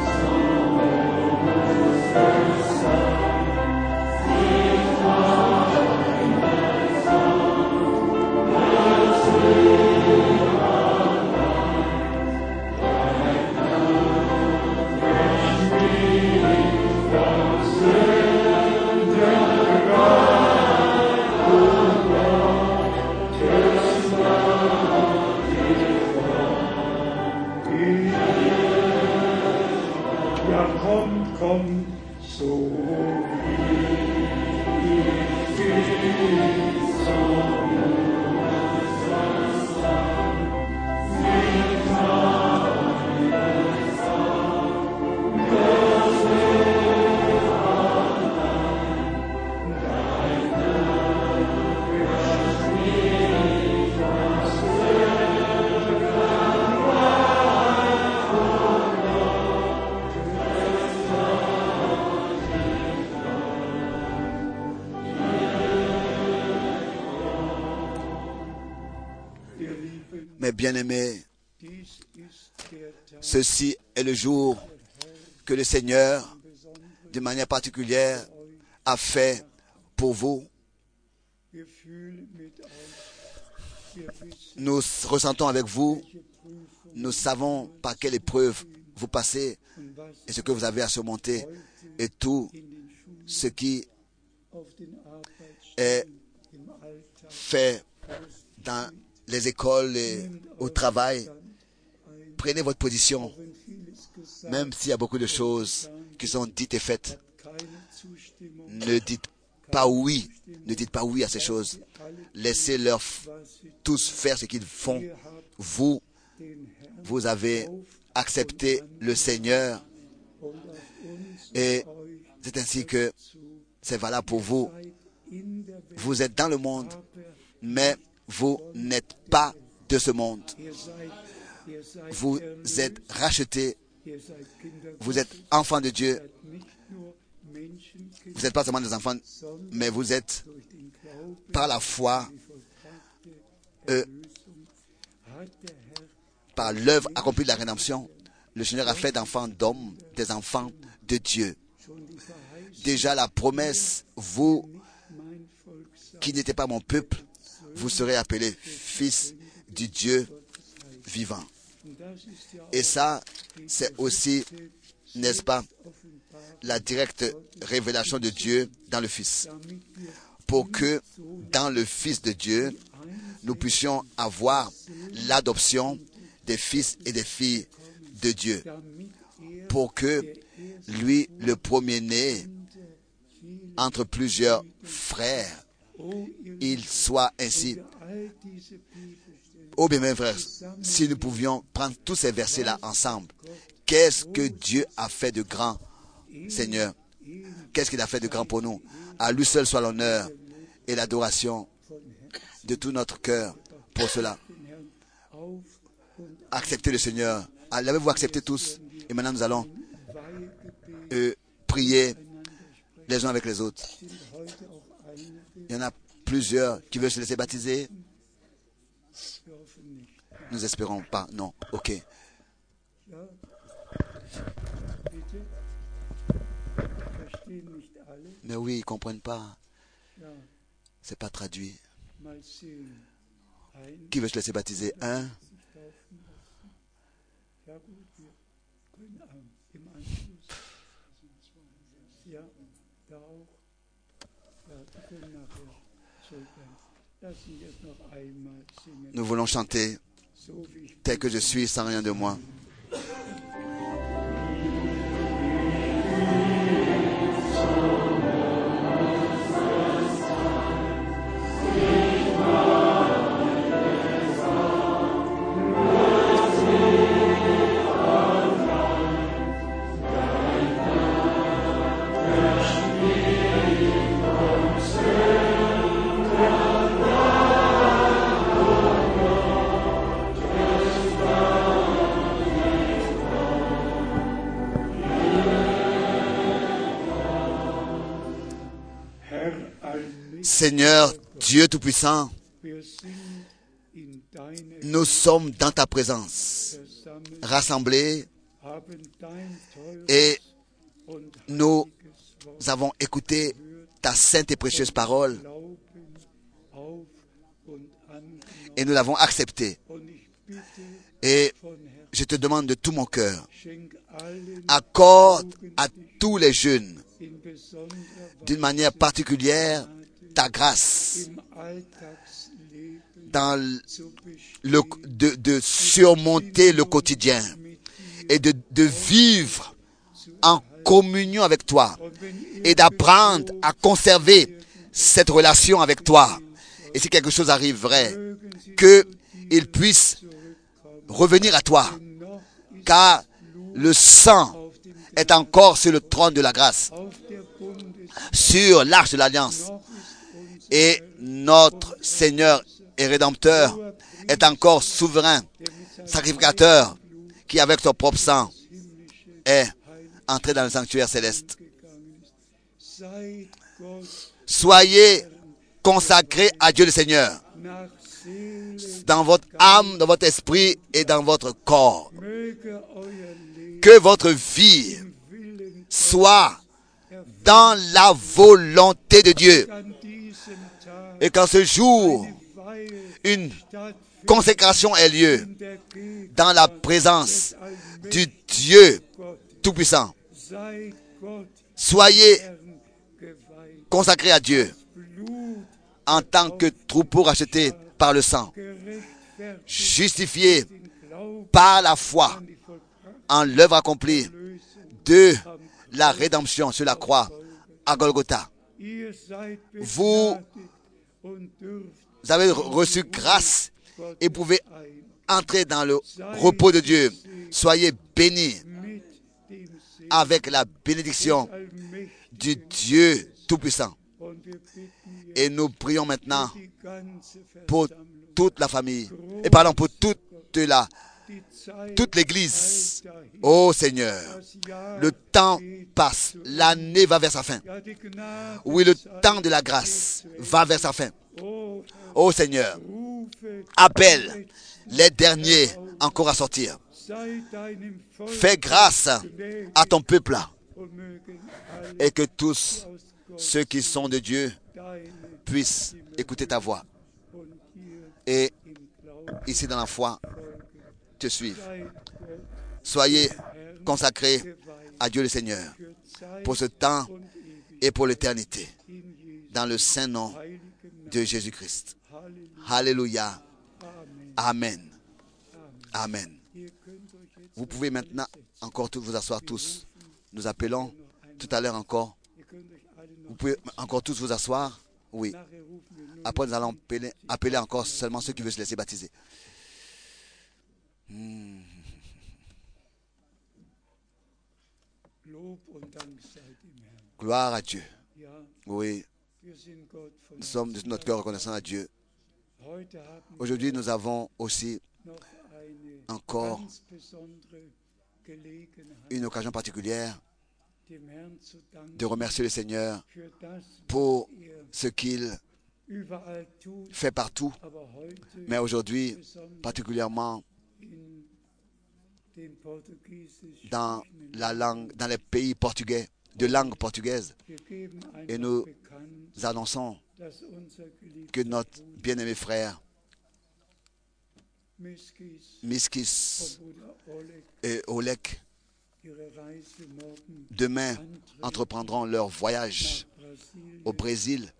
Mes bien-aimés, ceci est le jour que le Seigneur, de manière particulière, a fait pour vous. Nous ressentons avec vous, nous savons par quelle épreuve vous passez et ce que vous avez à surmonter et tout ce qui est fait dans les écoles et au travail. Prenez votre position, même s'il y a beaucoup de choses qui sont dites et faites. Ne dites pas oui, ne dites pas oui à ces choses. Laissez-leur tous faire ce qu'ils font. Vous avez accepté le Seigneur et c'est ainsi que c'est valable pour vous. Vous êtes dans le monde, mais vous n'êtes pas de ce monde. Vous êtes rachetés. Vous êtes enfants de Dieu. Vous n'êtes pas seulement des enfants, mais vous êtes par la foi, par l'œuvre accomplie de la rédemption. Le Seigneur a fait d'enfants d'hommes des enfants de Dieu. Déjà la promesse, vous qui n'étiez pas mon peuple, vous serez appelés fils du Dieu vivant. Et ça, c'est aussi n'est-ce pas, la directe révélation de Dieu dans le Fils, pour que dans le Fils de Dieu, nous puissions avoir l'adoption des fils et des filles de Dieu, pour que lui, le premier-né, entre plusieurs frères, il soit ainsi. Oh bien, mes frères, si nous pouvions prendre tous ces versets-là ensemble, qu'est-ce que Dieu a fait de grand, Seigneur? Qu'est-ce qu'il a fait de grand pour nous? À lui seul soit l'honneur et l'adoration de tout notre cœur pour cela. Acceptez le Seigneur. L'avez-vous accepté tous? Et maintenant nous allons prier les uns avec les autres. Il y en a plusieurs qui veulent se laisser baptiser. Nous espérons pas. Non. Ok. Mais oui, ils ne comprennent pas. C'est pas traduit. Qui veut se laisser baptiser? Un. Nous voulons chanter tel que je suis sans rien de moi. Seigneur Dieu Tout-Puissant, nous sommes dans ta présence, rassemblés, et nous avons écouté ta sainte et précieuse parole, et nous l'avons acceptée. Et je te demande de tout mon cœur, accorde à tous les jeunes, d'une manière particulière, ta grâce de surmonter le quotidien et de vivre en communion avec toi et d'apprendre à conserver cette relation avec toi. Et si quelque chose arriverait, qu'ils puissent revenir à toi, car le sang est encore sur le trône de la grâce, sur l'arche de l'alliance. Et notre Seigneur et Rédempteur est encore souverain, sacrificateur, qui avec son propre sang est entré dans le sanctuaire céleste. Soyez consacrés à Dieu le Seigneur, dans votre âme, dans votre esprit et dans votre corps. Que votre vie soit dans la volonté de Dieu. Et qu'en ce jour, une consécration ait lieu dans la présence du Dieu Tout-Puissant. Soyez consacrés à Dieu en tant que troupeau racheté par le sang, justifiés par la foi en l'œuvre accomplie de la rédemption sur la croix à Golgotha. Vous avez reçu grâce et pouvez entrer dans le repos de Dieu. Soyez bénis avec la bénédiction du Dieu Tout-Puissant. Et nous prions maintenant pour toute la famille. Et parlons pour toute l'Église. Ô Seigneur, le temps passe, l'année va vers sa fin. Oui, le temps de la grâce va vers sa fin. Ô Seigneur, appelle les derniers encore à sortir. Fais grâce à ton peuple et que tous ceux qui sont de Dieu puissent écouter ta voix et ici dans la foi te suivre. Soyez consacrés à Dieu le Seigneur pour ce temps et pour l'éternité. Dans le saint nom de Jésus-Christ. Alléluia. Amen. Amen. Vous pouvez maintenant encore tous vous asseoir tous. Nous appelons tout à l'heure encore. Vous pouvez encore tous vous asseoir. Oui. Après, nous allons appeler encore seulement ceux qui veulent se laisser baptiser. Gloire à Dieu. Oui. Nous sommes de notre cœur reconnaissants à Dieu. Aujourd'hui, nous avons aussi encore une occasion particulière de remercier le Seigneur pour ce qu'il fait partout, mais aujourd'hui, particulièrement dans la langue, dans les pays portugais, de langue portugaise. Et nous annonçons que notre bien-aimé frère Miskis et Olek demain entreprendront leur voyage au Brésil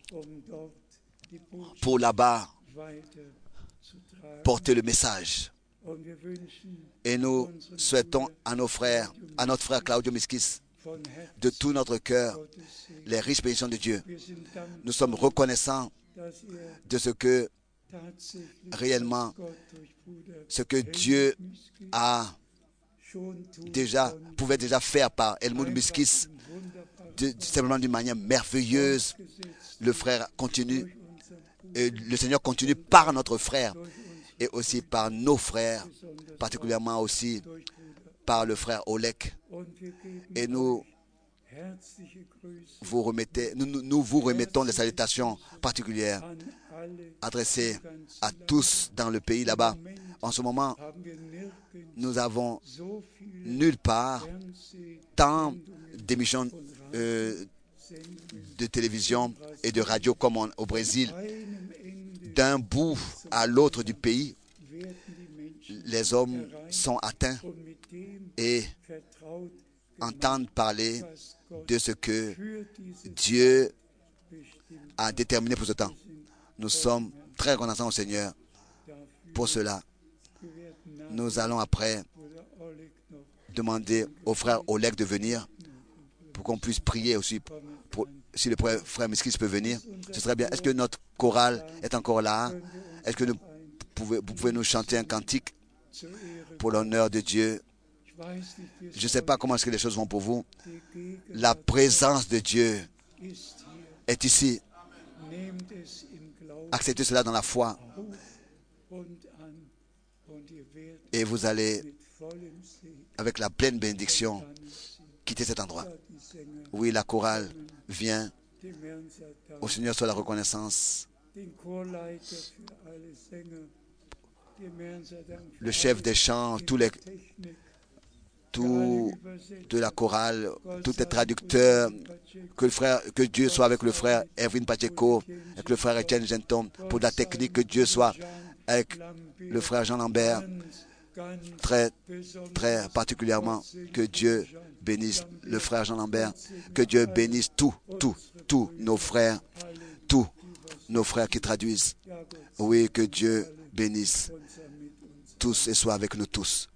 pour là-bas porter le message. Et nous souhaitons à nos frères, à notre frère Claudio Miskis, de tout notre cœur, les riches bénédictions de Dieu. Nous sommes reconnaissants de ce que réellement, ce que Dieu pouvait déjà faire par Helmut Miskis, simplement d'une manière merveilleuse. Le frère continue, et le Seigneur continue par notre frère et aussi par nos frères, particulièrement aussi par le frère Olek. Et nous vous remettons des salutations particulières adressées à tous dans le pays là-bas. En ce moment, nous avons nulle part tant d'émissions de télévision et de radio comme au Brésil. D'un bout à l'autre du pays, les hommes sont atteints et entendent parler de ce que Dieu a déterminé pour ce temps. Nous sommes très reconnaissants au Seigneur pour cela. Nous allons après demander au frère Oleg de venir pour qu'on puisse prier aussi. Si le frère Miskis peut venir, ce serait bien. Est-ce que notre chorale est encore là? Est-ce que vous pouvez nous chanter un cantique pour l'honneur de Dieu? Je ne sais pas comment est-ce que les choses vont pour vous. La présence de Dieu est ici. Acceptez cela dans la foi. Et vous allez, avec la pleine bénédiction, quitter cet endroit. Oui, la chorale vient. Au Seigneur soit la reconnaissance. Le chef des chants, tout de la chorale, tous les traducteurs, que Dieu soit avec le frère Erwin Pacheco, avec le frère Etienne Genton, pour la technique, que Dieu soit avec le frère Jean Lambert, très, très particulièrement, que Dieu bénisse le frère Jean Lambert, que Dieu bénisse tous nos frères qui traduisent. Oui, que Dieu bénisse tous et soit avec nous tous.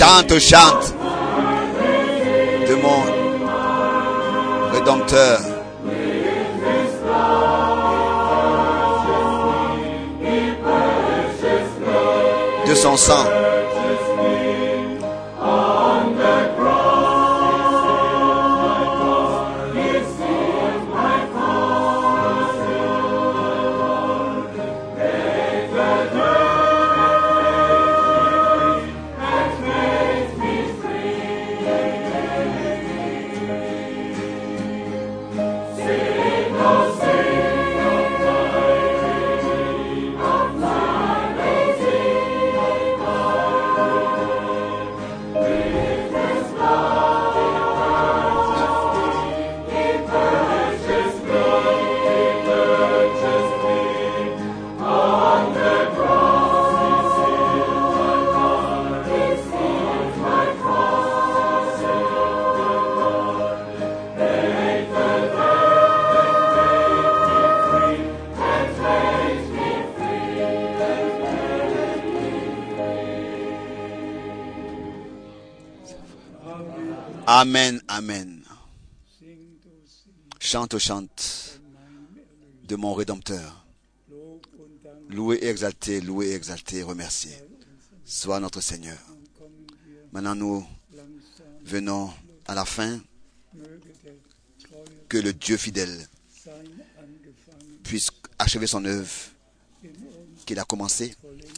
Chante, chante de mon Rédempteur. De son sang. Amen, amen. Chante, chante de mon Rédempteur. Loué et exalté, remercié. Soit notre Seigneur. Maintenant, nous venons à la fin. Que le Dieu fidèle puisse achever son œuvre qu'il a commencée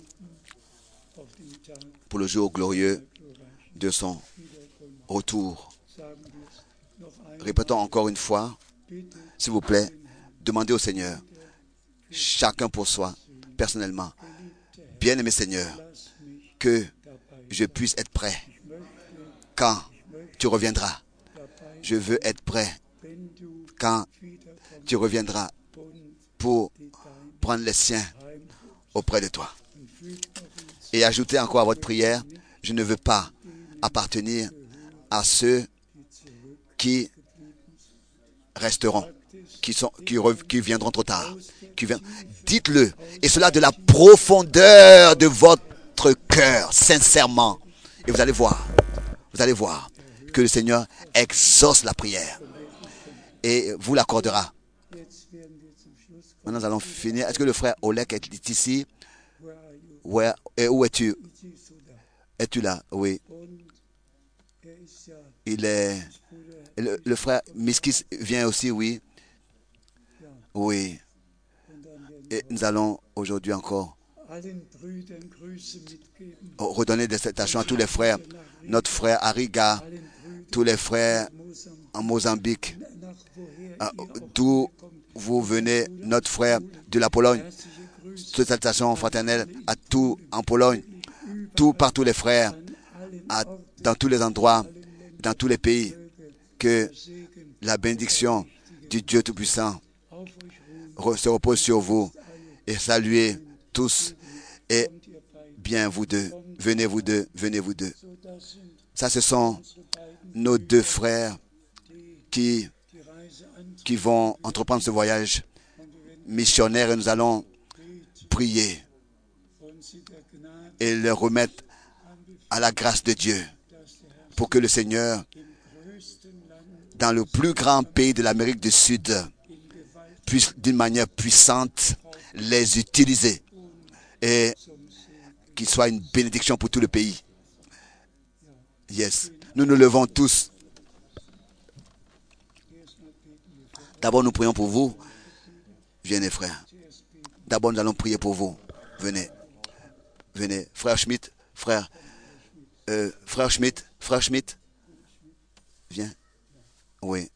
pour le jour glorieux de son retour. Répétons encore une fois, s'il vous plaît, demandez au Seigneur, chacun pour soi, personnellement, bien-aimé Seigneur, que je puisse être prêt quand tu reviendras. Je veux être prêt quand tu reviendras pour prendre les siens auprès de toi. Et ajoutez encore à votre prière, je ne veux pas appartenir à ceux qui resteront, qui viendront trop tard. Dites-le, et cela de la profondeur de votre cœur, sincèrement. Et vous allez voir que le Seigneur exauce la prière et vous l'accordera. Maintenant, nous allons finir. Est-ce que le frère Olek est ici? Où es-tu? Es-tu là? Oui. Il est... Le frère Miskis vient aussi, oui. Oui. Et nous allons aujourd'hui encore redonner des salutations à tous les frères. Notre frère Ariga, tous les frères en Mozambique, d'où vous venez, notre frère de la Pologne. Toutes salutations fraternelles à tous en Pologne, partout les frères, dans tous les endroits, dans tous les pays. Que la bénédiction du Dieu Tout-Puissant se repose sur vous et saluez tous et bien vous deux. Venez vous deux, venez vous deux. Ça, ce sont nos deux frères qui vont entreprendre ce voyage missionnaire et nous allons prier et leur remettre à la grâce de Dieu pour que le Seigneur, dans le plus grand pays de l'Amérique du Sud, puisse d'une manière puissante les utiliser et qu'il soit une bénédiction pour tout le pays. Yes. Nous nous levons tous. D'abord, nous prions pour vous. Venez, frère. D'abord, nous allons prier pour vous. Venez. Venez. Frère Schmidt, frère Schmidt. Viens. Oui.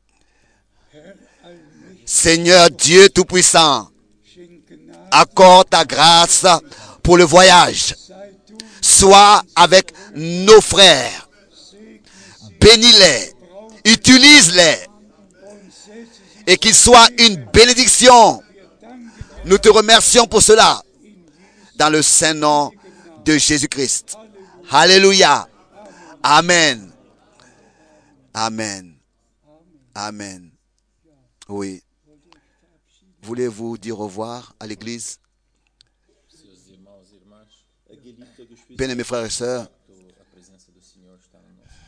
Seigneur Dieu Tout-Puissant, accorde ta grâce pour le voyage. Sois avec nos frères. Bénis-les. Utilise-les. Et qu'ils soient une bénédiction. Nous te remercions pour cela. Dans le saint nom de Jésus-Christ. Alléluia. Amen. Amen. Amen. Oui. Voulez-vous dire au revoir à l'église? Bien-aimés frères et sœurs,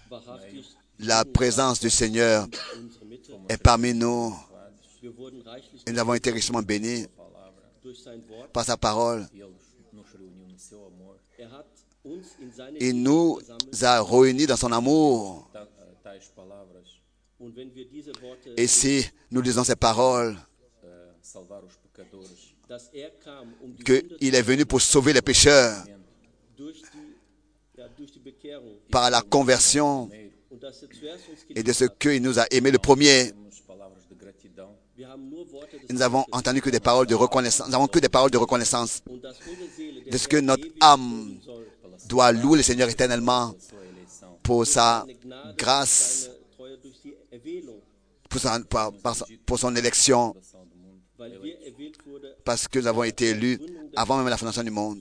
La présence du Seigneur est parmi nous. Et nous avons été richement bénis par sa parole. Il nous a réunis dans son amour. Et si nous lisons ces paroles, qu'il est venu pour sauver les pécheurs par la conversion et de ce qu'il nous a aimés le premier. Et nous avons entendu que des paroles de reconnaissance. Nous n'avons que des paroles de reconnaissance de ce que notre âme doit louer le Seigneur éternellement pour sa grâce, pour son élection, parce que nous avons été élus avant même la fondation du monde.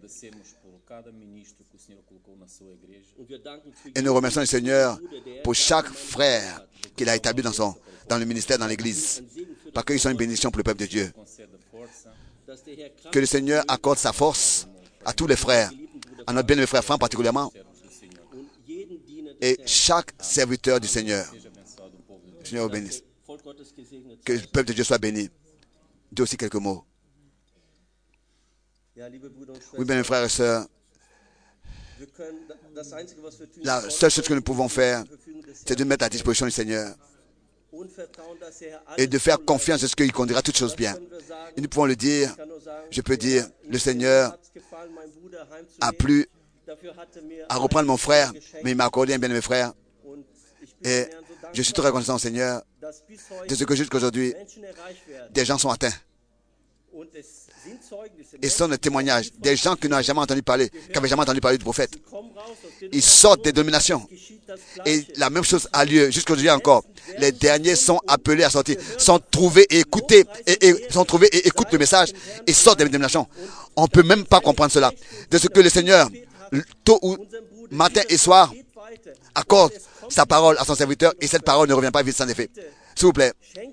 Et nous remercions le Seigneur pour chaque frère qu'il a établi dans le ministère, dans l'Église, parce qu'ils sont une bénédiction pour le peuple de Dieu. Que le Seigneur accorde sa force à tous les frères, à notre bien-aimé frère Franck particulièrement, et chaque serviteur du Seigneur. Le Seigneur vous bénisse. Que le peuple de Dieu soit béni. Dis aussi quelques mots. Oui, bien, mes frères et sœurs, la seule chose que nous pouvons faire, c'est de mettre à disposition du Seigneur et de faire confiance à ce qu'il conduira toutes choses bien. Et nous pouvons le dire, je peux dire, le Seigneur a plu à reprendre mon frère, mais il m'a accordé un bien-aimé frère. Et je suis très reconnaissant au Seigneur de ce que jusqu'aujourd'hui, des gens sont atteints. Et ce sont des témoignages, des gens qui n'avaient jamais entendu parler, du prophète. Ils sortent des dominations. Et la même chose a lieu jusqu'aujourd'hui encore. Les derniers sont appelés à sortir, sont trouvés et écoutés, et écoutent le message et sortent des dominations. On ne peut même pas comprendre cela. De ce que le Seigneur, tôt ou matin et soir, accorde sa parole à son serviteur et cette parole ne revient pas vite sans effet. S'il vous plaît,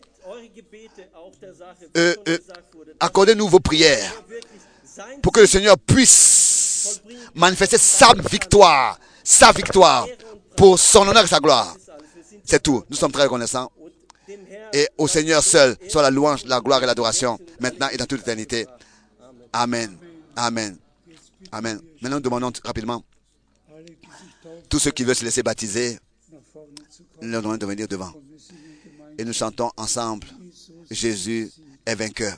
accordez-nous vos prières pour que le Seigneur puisse manifester sa victoire pour son honneur et sa gloire. C'est tout. Nous sommes très reconnaissants. Et au Seigneur seul soit la louange, la gloire et l'adoration, maintenant et dans toute l'éternité. Amen. Amen. Amen. Maintenant, nous demandons rapidement tous ceux qui veulent se laisser baptiser, nous leur demandons de venir devant. Et nous chantons ensemble, Jésus est vainqueur.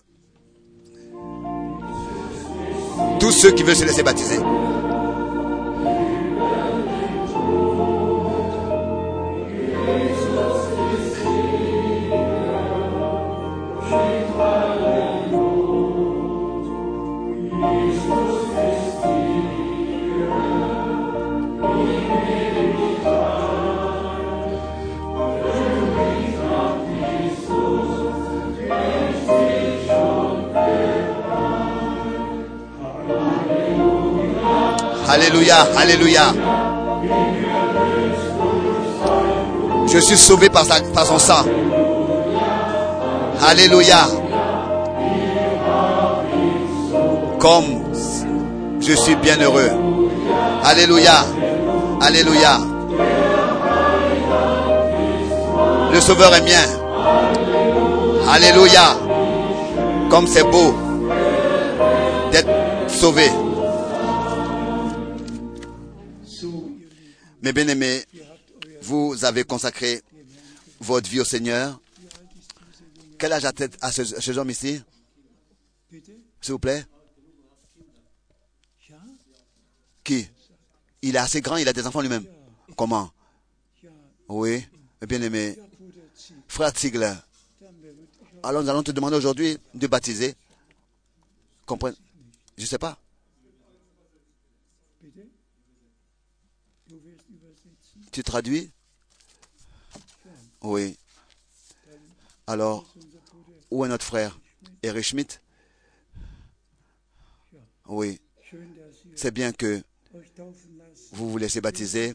Tous ceux qui veulent se laisser baptiser. Alléluia, alléluia. Je suis sauvé par son sang. Alléluia. Comme je suis bien heureux. Alléluia, alléluia. Le Sauveur est mien. Alléluia. Comme c'est beau d'être sauvé. Mes bien-aimés, vous avez consacré votre vie au Seigneur. Quel âge a ce homme ici? S'il vous plaît. Qui? Il est assez grand, il a des enfants lui-même. Comment? Oui, bien-aimé. Frère Ziegler. Alors nous allons te demander aujourd'hui de baptiser. Comprenez? Je ne sais pas. Tu traduis? Oui. Alors, où est notre frère? Eric Schmidt? Oui. C'est bien que vous vous laissez baptiser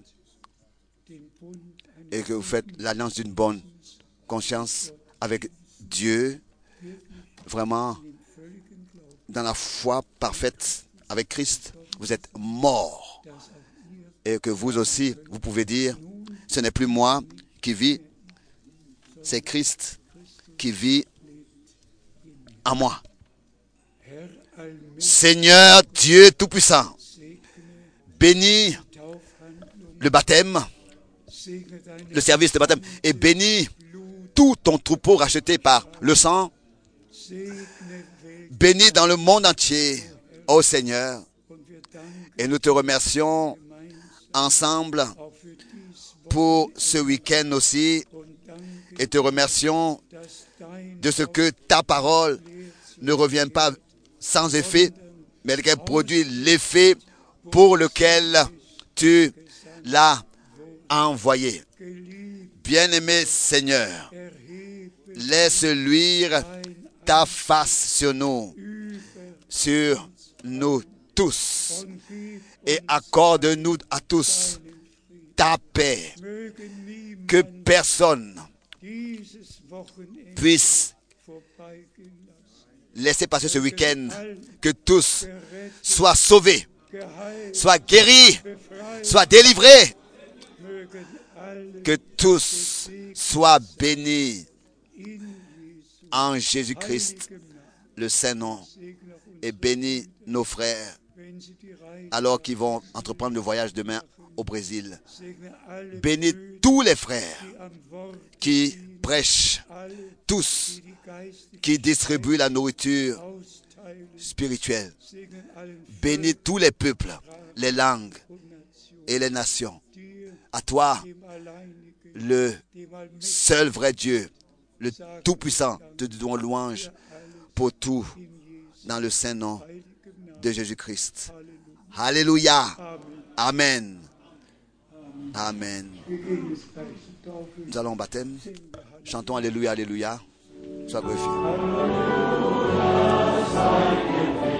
et que vous faites l'alliance d'une bonne conscience avec Dieu, vraiment dans la foi parfaite avec Christ. Vous êtes morts. Et que vous aussi, vous pouvez dire, Ce n'est plus moi qui vis, c'est Christ qui vit en moi. Seigneur Dieu Tout-Puissant, bénis le baptême, le service de baptême, et bénis tout ton troupeau racheté par le sang. Bénis dans le monde entier, ô Seigneur. Et nous te remercions ensemble pour ce week-end aussi. Et te remercions de ce que ta parole ne revient pas sans effet, mais qu'elle produit l'effet pour lequel tu l'as envoyé. Bien-aimé Seigneur, laisse luire ta face sur nous tous, et accorde-nous à tous ta paix, que personne puisse laisser passer ce week-end, que tous soient sauvés, soient guéris, soient délivrés, que tous soient bénis en Jésus-Christ, le Saint-Nom, et bénis nos frères alors qu'ils vont entreprendre le voyage demain au Brésil. Bénis tous les frères qui prêchent, tous qui distribuent la nourriture spirituelle. Bénis tous les peuples, les langues et les nations. À toi, le seul vrai Dieu, le Tout-Puissant, te donnons louange pour tout dans le Saint-Nom de Jésus-Christ. Alléluia. Amen. Amen. Nous allons au baptême. Chantons Alléluia, Alléluia. Sois glorifié.